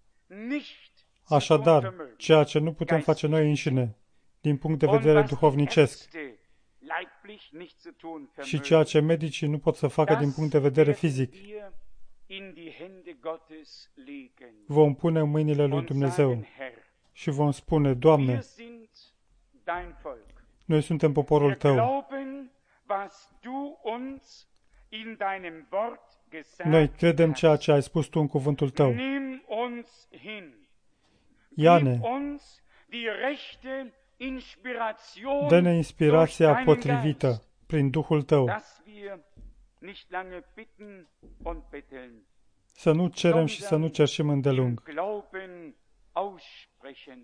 Speaker 2: nicht zu tun
Speaker 1: Așadar,
Speaker 2: vermögen,
Speaker 1: ceea ce nu putem face noi înșine, din punct de
Speaker 2: und
Speaker 1: vedere
Speaker 2: was die
Speaker 1: duhovnicesc,
Speaker 2: Ärzte leiblich nicht zu tun
Speaker 1: și ceea
Speaker 2: vermögen,
Speaker 1: ce medicii nu pot să facă din punct de vedere
Speaker 2: werden
Speaker 1: fizic,
Speaker 2: wir in die Hände Gottes legen
Speaker 1: vom pune în mâinile lui
Speaker 2: und
Speaker 1: Dumnezeu
Speaker 2: sagen, Herr,
Speaker 1: și vom spune,
Speaker 2: wir
Speaker 1: Doamne,
Speaker 2: sind dein Volk.
Speaker 1: noi suntem poporul
Speaker 2: Wir
Speaker 1: Tău.
Speaker 2: glauben, was du uns in deinem Wort gesagt
Speaker 1: Noi credem ceea
Speaker 2: hast.
Speaker 1: ce ai spus Tu în cuvântul Tău.
Speaker 2: Nimm uns hin.
Speaker 1: Ia-ne,
Speaker 2: Gib uns die rechte Inspiration
Speaker 1: dă-ne inspirația
Speaker 2: durch deinen
Speaker 1: potrivită
Speaker 2: Geist,
Speaker 1: prin Duhul Tău,
Speaker 2: dass wir nicht lange bitten und betteln,
Speaker 1: să nu cerem și să nu cerșim
Speaker 2: im
Speaker 1: îndelung,
Speaker 2: Glauben aussprechen,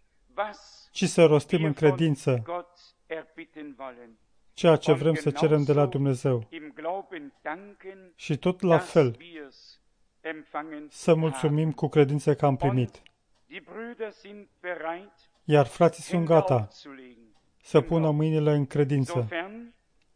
Speaker 2: was
Speaker 1: ci să rostim
Speaker 2: wir
Speaker 1: în
Speaker 2: von
Speaker 1: credință
Speaker 2: Gott erbitten wollen.
Speaker 1: ceea ce vrem să cerem de la Dumnezeu.
Speaker 2: Im Glauben danken,
Speaker 1: Și tot la
Speaker 2: dass
Speaker 1: fel,
Speaker 2: wir's empfangen
Speaker 1: să mulțumim cu credință că am primit.
Speaker 2: Die Brüder sind bereit,
Speaker 1: Iar frații sunt
Speaker 2: Hände
Speaker 1: gata
Speaker 2: aufzulegen.
Speaker 1: să pună mâinile în credință,
Speaker 2: Sofern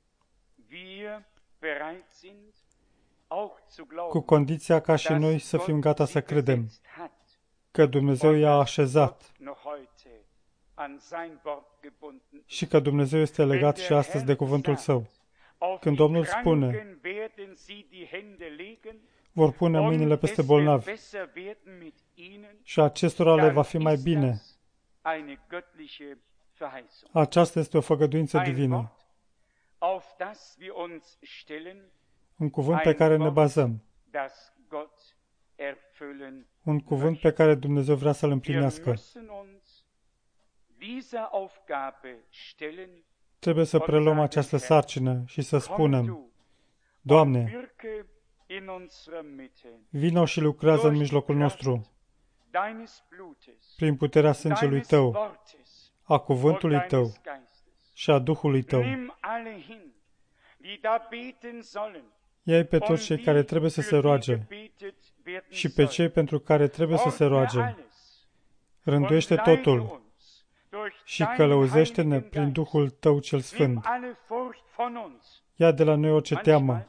Speaker 2: wir bereit sind, auch zu
Speaker 1: cu
Speaker 2: glauben,
Speaker 1: condiția ca și noi
Speaker 2: dass
Speaker 1: să fim
Speaker 2: Gott
Speaker 1: gata
Speaker 2: sie
Speaker 1: să credem
Speaker 2: gesetzt hat
Speaker 1: că Dumnezeu
Speaker 2: und
Speaker 1: i-a
Speaker 2: dass
Speaker 1: așezat
Speaker 2: Gott noch heute an sein Wort gebunden ist.
Speaker 1: și că Dumnezeu este legat
Speaker 2: Wenn
Speaker 1: și
Speaker 2: der
Speaker 1: astăzi
Speaker 2: Herr
Speaker 1: de cuvântul
Speaker 2: sagt,
Speaker 1: Său.
Speaker 2: auf
Speaker 1: Când
Speaker 2: die
Speaker 1: Domnul spune,
Speaker 2: Kranken werden sie die Hände legen,
Speaker 1: vor pune mâinile
Speaker 2: und
Speaker 1: peste
Speaker 2: es wird
Speaker 1: bolnavi
Speaker 2: besser werden mit ihnen,
Speaker 1: și acestora le
Speaker 2: dann
Speaker 1: va fi mai
Speaker 2: ist
Speaker 1: bine.
Speaker 2: das eine göttliche Verheißung.
Speaker 1: Aceasta este o făgăduință
Speaker 2: Ein
Speaker 1: divină,
Speaker 2: Wort, auf das wir uns stellen,
Speaker 1: un cuvânt pe care ne bazăm,
Speaker 2: das Gott erfüllen
Speaker 1: un cuvânt pe care Dumnezeu vrea să-l
Speaker 2: Wir
Speaker 1: împlinească.
Speaker 2: müssen uns dieser Aufgabe stellen,
Speaker 1: Trebuie să preluăm această sarcină și să
Speaker 2: komm
Speaker 1: spunem,
Speaker 2: du,
Speaker 1: Doamne,
Speaker 2: wirke in unserer Mitte,
Speaker 1: vino și lucrează în mijlocul nostru,
Speaker 2: deines Blutes,
Speaker 1: prin puterea sângelui
Speaker 2: deines
Speaker 1: Tău,
Speaker 2: Wortes
Speaker 1: a
Speaker 2: und
Speaker 1: cuvântului Tău
Speaker 2: deines Geistes.
Speaker 1: și a Duhului Tău.
Speaker 2: Nimm alle hin, die da beten sollen,
Speaker 1: Ia-i pe
Speaker 2: und
Speaker 1: toți cei
Speaker 2: die
Speaker 1: care trebuie să
Speaker 2: für
Speaker 1: se
Speaker 2: die
Speaker 1: roage
Speaker 2: gebetet werden
Speaker 1: și pe
Speaker 2: sollen.
Speaker 1: cei pentru care trebuie să se
Speaker 2: Ordne
Speaker 1: roage.
Speaker 2: alles
Speaker 1: Rânduiește
Speaker 2: und leite
Speaker 1: totul
Speaker 2: uns durch
Speaker 1: și
Speaker 2: deinen
Speaker 1: călăuzește-ne
Speaker 2: Heiligen
Speaker 1: prin
Speaker 2: Geist.
Speaker 1: Duhul Tău cel
Speaker 2: Nimm
Speaker 1: Sfânt.
Speaker 2: alle Furcht von uns.
Speaker 1: Ia de la noi orice teamă.
Speaker 2: Manchmal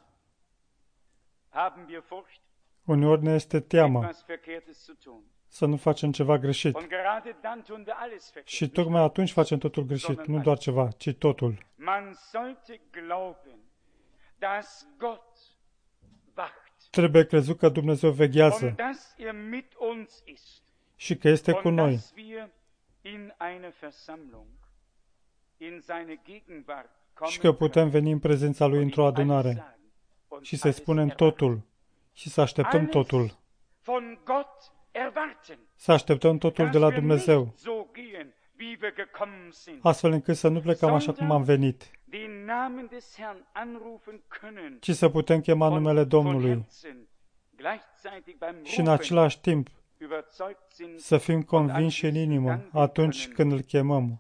Speaker 2: haben wir Furcht,
Speaker 1: Uneori ne este teamă
Speaker 2: etwas Verkehrtes zu tun.
Speaker 1: să nu facem ceva greșit.
Speaker 2: Und gerade dann tun wir alles verkehrt.
Speaker 1: Și tocmai atunci facem totul greșit, nu doar ceva, ci totul.
Speaker 2: Man sollte glauben, dass Gott wacht
Speaker 1: Trebuie crezut că Dumnezeu
Speaker 2: und
Speaker 1: veghează
Speaker 2: dass er mit uns ist
Speaker 1: și că este cu
Speaker 2: und
Speaker 1: noi
Speaker 2: dass wir in eine Versammlung, in seine Gegenwart
Speaker 1: și că
Speaker 2: kommen
Speaker 1: putem veni în prezența Lui într-o adunare și să-i spunem totul și să așteptăm totul.
Speaker 2: von Gott erwarten.
Speaker 1: Să așteptăm totul de la
Speaker 2: Dass wir
Speaker 1: Dumnezeu,
Speaker 2: nicht so gehen, wie wir gekommen sind,
Speaker 1: astfel încât să nu plecăm așa cum am venit,
Speaker 2: den
Speaker 1: ci să putem chema numele Domnului și în același timp să fim convinși în inimă atunci când îl chemăm.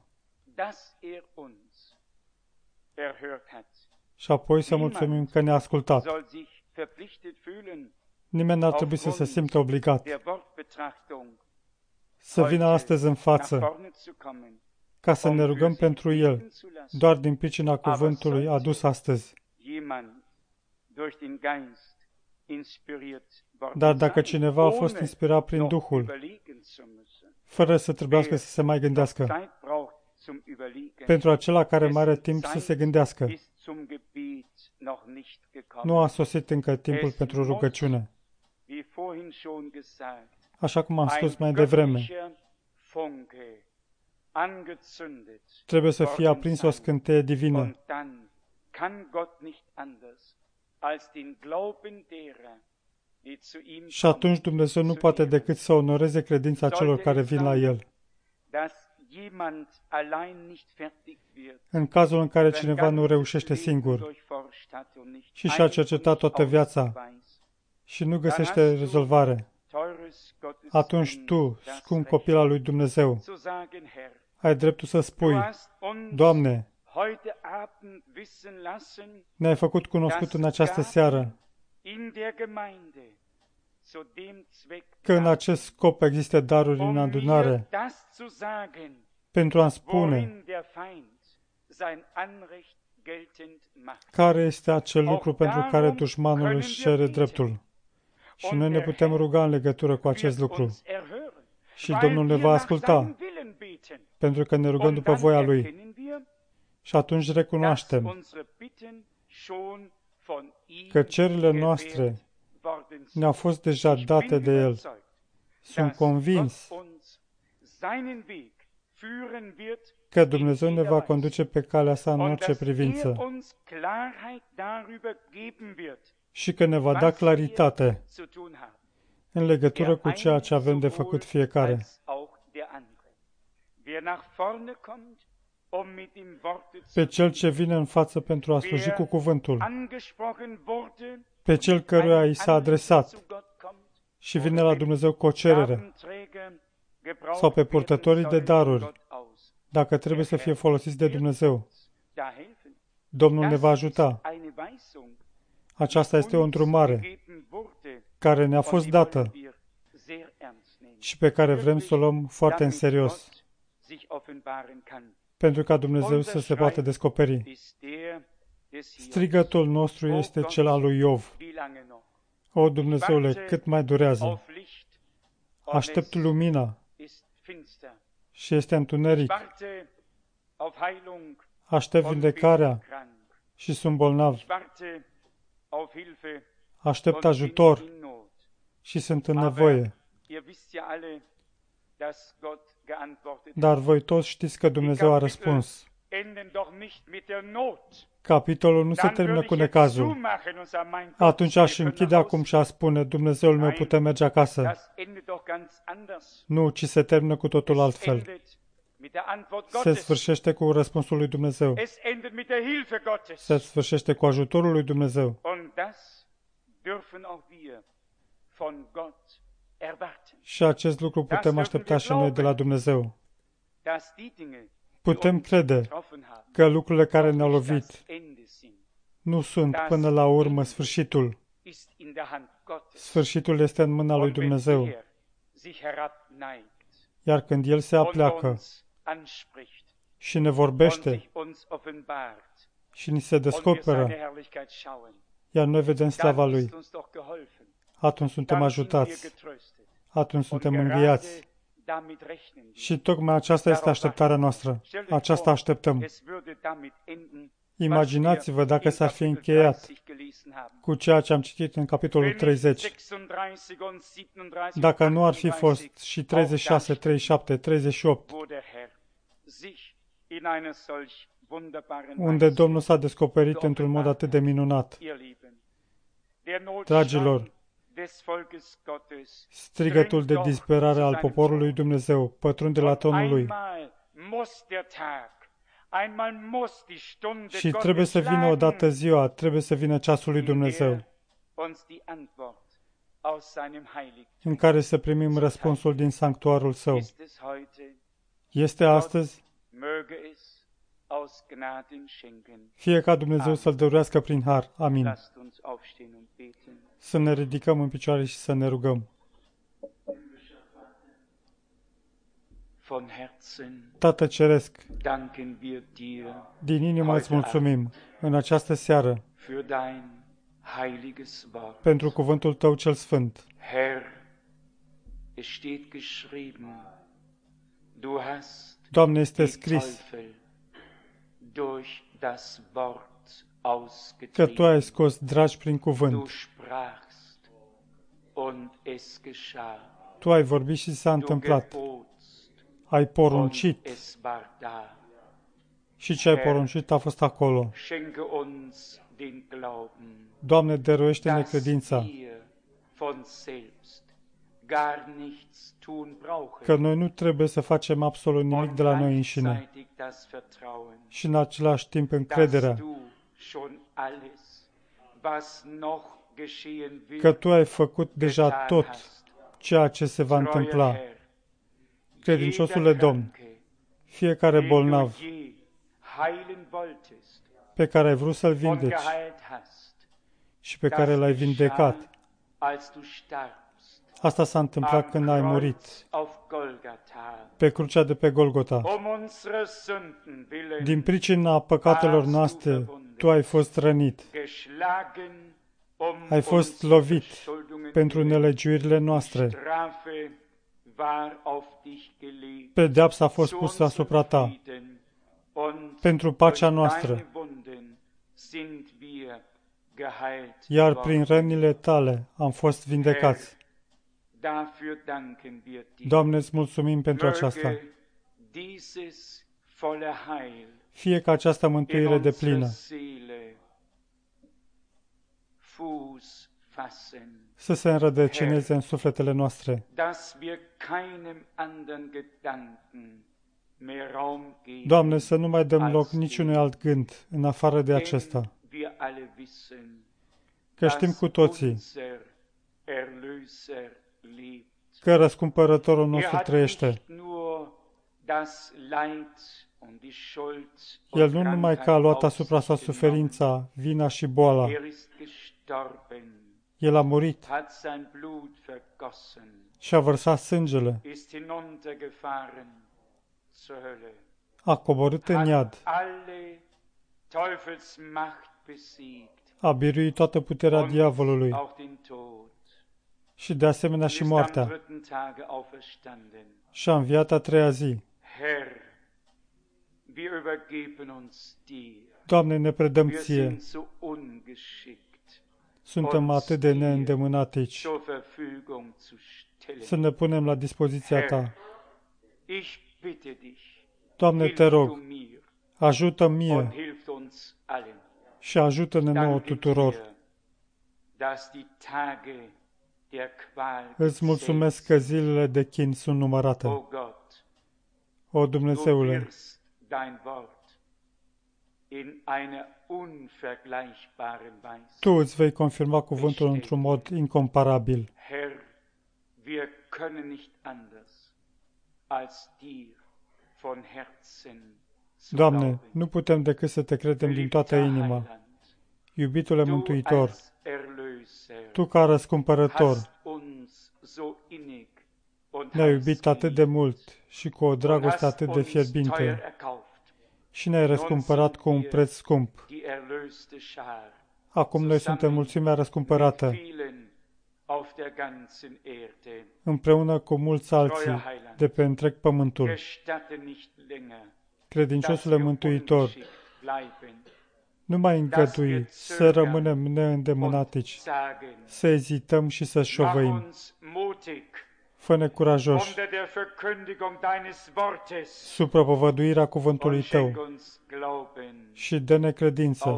Speaker 1: Și apoi să mulțumim că ne-a ascultat. Nimeni n-ar trebui să se simtă obligat să vină astăzi în față ca să ne rugăm pentru el, doar din pricina cuvântului adus astăzi. Dar dacă cineva a fost inspirat prin Duhul, fără să trebuiască să se mai gândească, pentru acela care mai are timp să se gândească, nu a sosit încă timpul pentru rugăciune. Așa cum am spus mai devreme, trebuie să fie aprins o scânteie divină. Și atunci Dumnezeu nu poate decât să onoreze credința celor care vin la El. În cazul în care cineva nu reușește singur și și-a cercetat toată viața și nu găsește rezolvare, atunci tu, scump copil al lui Dumnezeu, ai dreptul să spui: Doamne, ne-ai făcut cunoscut în această seară că în acest scop există daruri în adunare, pentru a-mi spune care este acel lucru pentru care dușmanul își cere dreptul. Și noi ne putem ruga în legătură cu acest lucru. Și Domnul ne va asculta, pentru că ne rugăm după voia Lui. Și atunci recunoaștem că cererile noastre ne-au fost deja date de El. Sunt convins că Dumnezeu ne va conduce pe calea sa în orice privință și că ne va da claritate în legătură cu ceea ce avem de făcut fiecare. Pe cel ce vine în față pentru a sluji cu cuvântul, pe cel căruia i s-a adresat și vine la Dumnezeu cu o cerere, sau pe purtătorii de daruri, dacă trebuie să fie folosiți de Dumnezeu. Domnul ne va ajuta. Aceasta este o îndrumare care ne-a fost dată și pe care vrem să o luăm foarte în serios, pentru ca Dumnezeu să se poată descoperi. Strigătul nostru este cel al lui Iov. O, Dumnezeule, cât mai durează? Aștept lumina și este întuneric. Aștept vindecarea și sunt bolnav. Aștept ajutor și sunt în nevoie. Dar voi toți știți că Dumnezeu a răspuns. Capitolul nu se termină cu necazul. Atunci aș închide acum și aș spune: Dumnezeul meu, putem merge acasă. Nu, ci se termină cu totul altfel. Se sfârșește cu răspunsul lui Dumnezeu. Se sfârșește cu ajutorul lui Dumnezeu. Și acest lucru putem aștepta și noi de la Dumnezeu. Putem crede că lucrurile care ne-au lovit nu sunt până la urmă sfârșitul. Sfârșitul este în mâna lui Dumnezeu. Iar când El se apleacă și ne vorbește și ni se descoperă, iar noi vedem slava Lui, atunci suntem ajutați, atunci suntem înviați. Și tocmai aceasta este așteptarea noastră. Aceasta așteptăm. Imaginați-vă dacă s-ar fi încheiat cu ceea ce am citit în capitolul 30. Dacă nu ar fi fost și 36, 37, 38, unde Domnul s-a descoperit într-un mod atât de minunat. Dragilor, strigătul de disperare al poporului Dumnezeu pătrunde la tonul lui. Și trebuie să vină odată ziua, trebuie să vină ceasul lui Dumnezeu, în care să primim răspunsul din sanctuarul Său. Este astăzi? Fie ca Dumnezeu să-L dăruiască prin har. Amin. Să ne ridicăm în picioare și să ne rugăm. Tată Ceresc, din inimă îți mulțumim în această seară pentru cuvântul Tău cel Sfânt. Doamne, este scris că Tu ai scos dragi prin cuvânt. Tu ai vorbit și s-a întâmplat. Ai poruncit și ce ai poruncit a fost acolo. Doamne, dăruiește-ne credința că noi nu trebuie să facem absolut nimic de la noi înșine și în același timp încrederea că Tu ai făcut deja tot ceea ce se va întâmpla. Credinciosule Domn, fiecare bolnav pe care ai vrut să-l vindeci și pe care l-ai vindecat, asta s-a întâmplat când ai murit pe crucea de pe Golgota. Din pricina păcatelor noastre, Tu ai fost rănit. Ai fost lovit pentru nelegiuirile noastre. Pedeapsa a fost pusă asupra Ta pentru pacea noastră, iar prin rănile Tale am fost vindecați. Doamne, îți mulțumim pentru aceasta. Fie ca această mântuire deplină să se înrădăcineze în sufletele noastre. Doamne, să nu mai dăm loc niciunui alt gând în afară de acesta, că știm cu toții că Răscumpărătorul nostru trăiește. El nu numai că a luat asupra sa suferința, vina și boala, El a murit și a vărsat sângele, a coborât în iad, a biruit toată puterea diavolului și de asemenea și moartea și a înviat a treia zi. Doamne, ne predăm Ție. Suntem atât de neîndemânatici să ne punem la dispoziția Ta. Doamne, Te rog, ajută mie și ajută-ne nouă tuturor. Îți mulțumesc că zilele de chin sunt numărate. O, Dumnezeule, Tu îți vei confirma cuvântul într-un mod incomparabil. Doamne, nu putem decât să Te credem din toată inima. Iubitule Mântuitor, Tu ca Răscumpărător ne-ai iubit atât de mult și cu o dragoste atât de fierbinte și ne-ai răscumpărat cu un preț scump. Acum noi suntem mulțimea răscumpărată, împreună cu mulți alții de pe întreg pământul. Credinciosule Mântuitor, nu mai îngădui să rămânem neîndemânatici, să ezităm și să șovăim. Fă-ne curajoși sub propovăduirea cuvântului Tău și dă-ne credință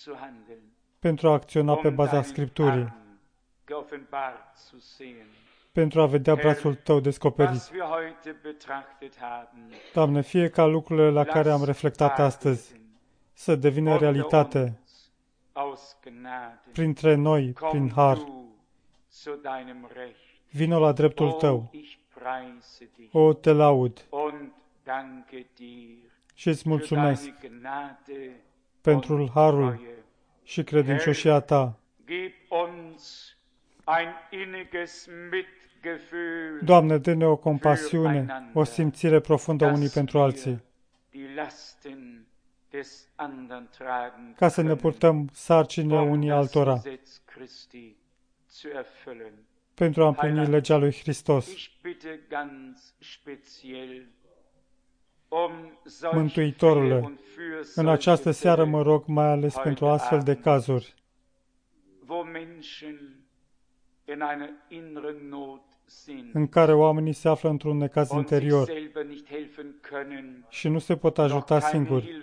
Speaker 1: pentru a acționa pe baza Scripturii, pentru a vedea brațul Tău descoperit. Doamne, fie ca lucrurile la care am reflectat astăzi să devină realitate printre noi, prin har. Vino la dreptul Tău. O, Te laud și îți mulțumesc pentru harul și credincioșia Ta. Doamne, dă-ne o compasiune, o simțire profundă unii pentru alții, ca să ne purtăm sarcinile unii altora pentru a împlini legea lui Hristos. Mântuitorule, în această seară mă rog mai ales pentru astfel de cazuri, în care oamenii se află într-un necaz interior și nu se pot ajuta singuri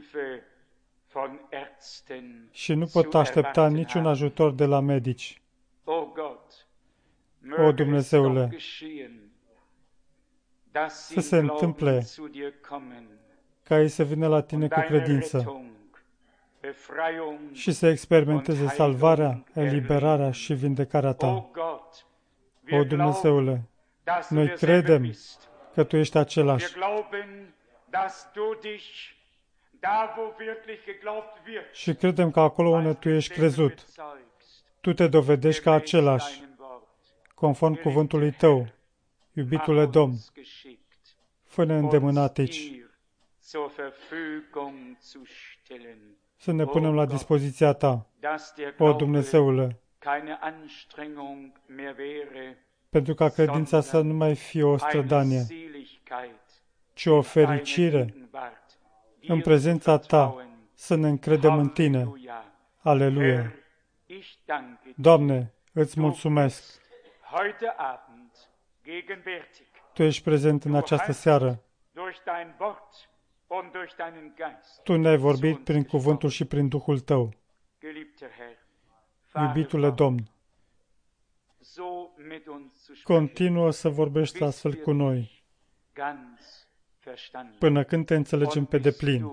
Speaker 1: și nu pot aștepta niciun ajutor de la medici. O, Dumnezeule, să se întâmple ca ei să vină la Tine cu credință și să experimenteze salvarea, eliberarea și vindecarea Ta. O, Dumnezeule, noi credem că Tu ești același și credem că acolo unde Tu ești crezut, Tu te dovedești ca același, conform cuvântului Tău. Iubitule Domn, fă-ne îndemânatici să ne punem la dispoziția Ta, o, Dumnezeule, pentru ca credința să nu mai fie o strădanie, ci o fericire în prezența Ta, să ne încredem în Tine. Aleluia! Doamne, îți mulțumesc! Tu ești prezent în această seară. Tu ne-ai vorbit prin cuvântul și prin Duhul Tău. Iubitule Domn, continuă să vorbești astfel cu noi, până când Te înțelegem pe deplin.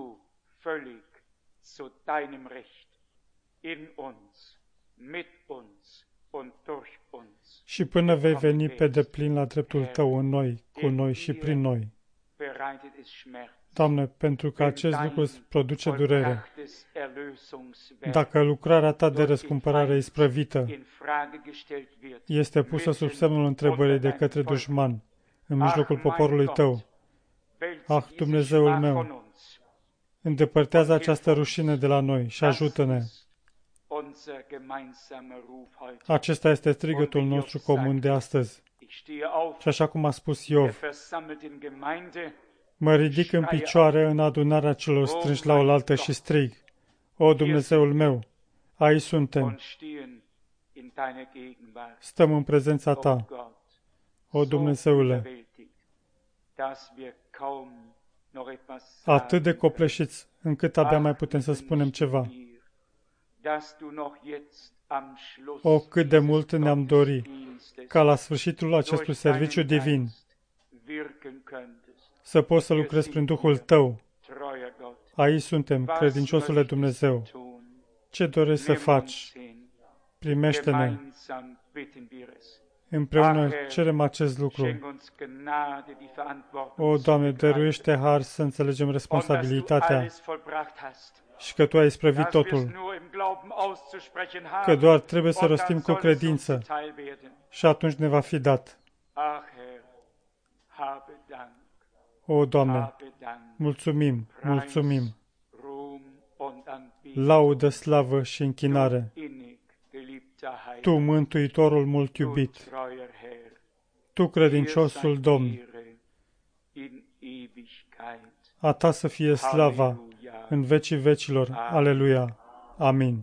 Speaker 1: Și până vei veni pe deplin la dreptul Tău în noi, cu noi și prin noi. Doamne, pentru că acest lucru îți produce durere, dacă lucrarea Ta de răscumpărare isprăvită este pusă sub semnul întrebării de către dușman în mijlocul poporului Tău, ah, Dumnezeul meu, îndepărtează această rușine de la noi și ajută-ne. Acesta este strigătul nostru comun de astăzi. Și așa cum a spus Iov, mă ridic în picioare în adunarea celor strânși la oaltă și strig, o, Dumnezeul meu, aici suntem. Stăm în prezența Ta, o, Dumnezeule, atât de copleșiți încât abia mai putem să spunem ceva. O, cât de mult ne-am dori ca la sfârșitul acestui serviciu divin să poți să lucrezi prin Duhul Tău. Aici suntem, credinciosule Dumnezeu. Ce dorești să faci? Primește-ne. Împreună cerem acest lucru. O, Doamne, dăruiește har să înțelegem responsabilitatea și că Tu ai isprăvit totul, că doar trebuie să rostim cu credință și atunci ne va fi dat. O, Doamne, mulțumim, mulțumim. Laudă, slavă și închinare. Tu, Mântuitorul mult iubit, Tu, credinciosul Domn, a Ta să fie slava în vecii vecilor. Aleluia. Amin.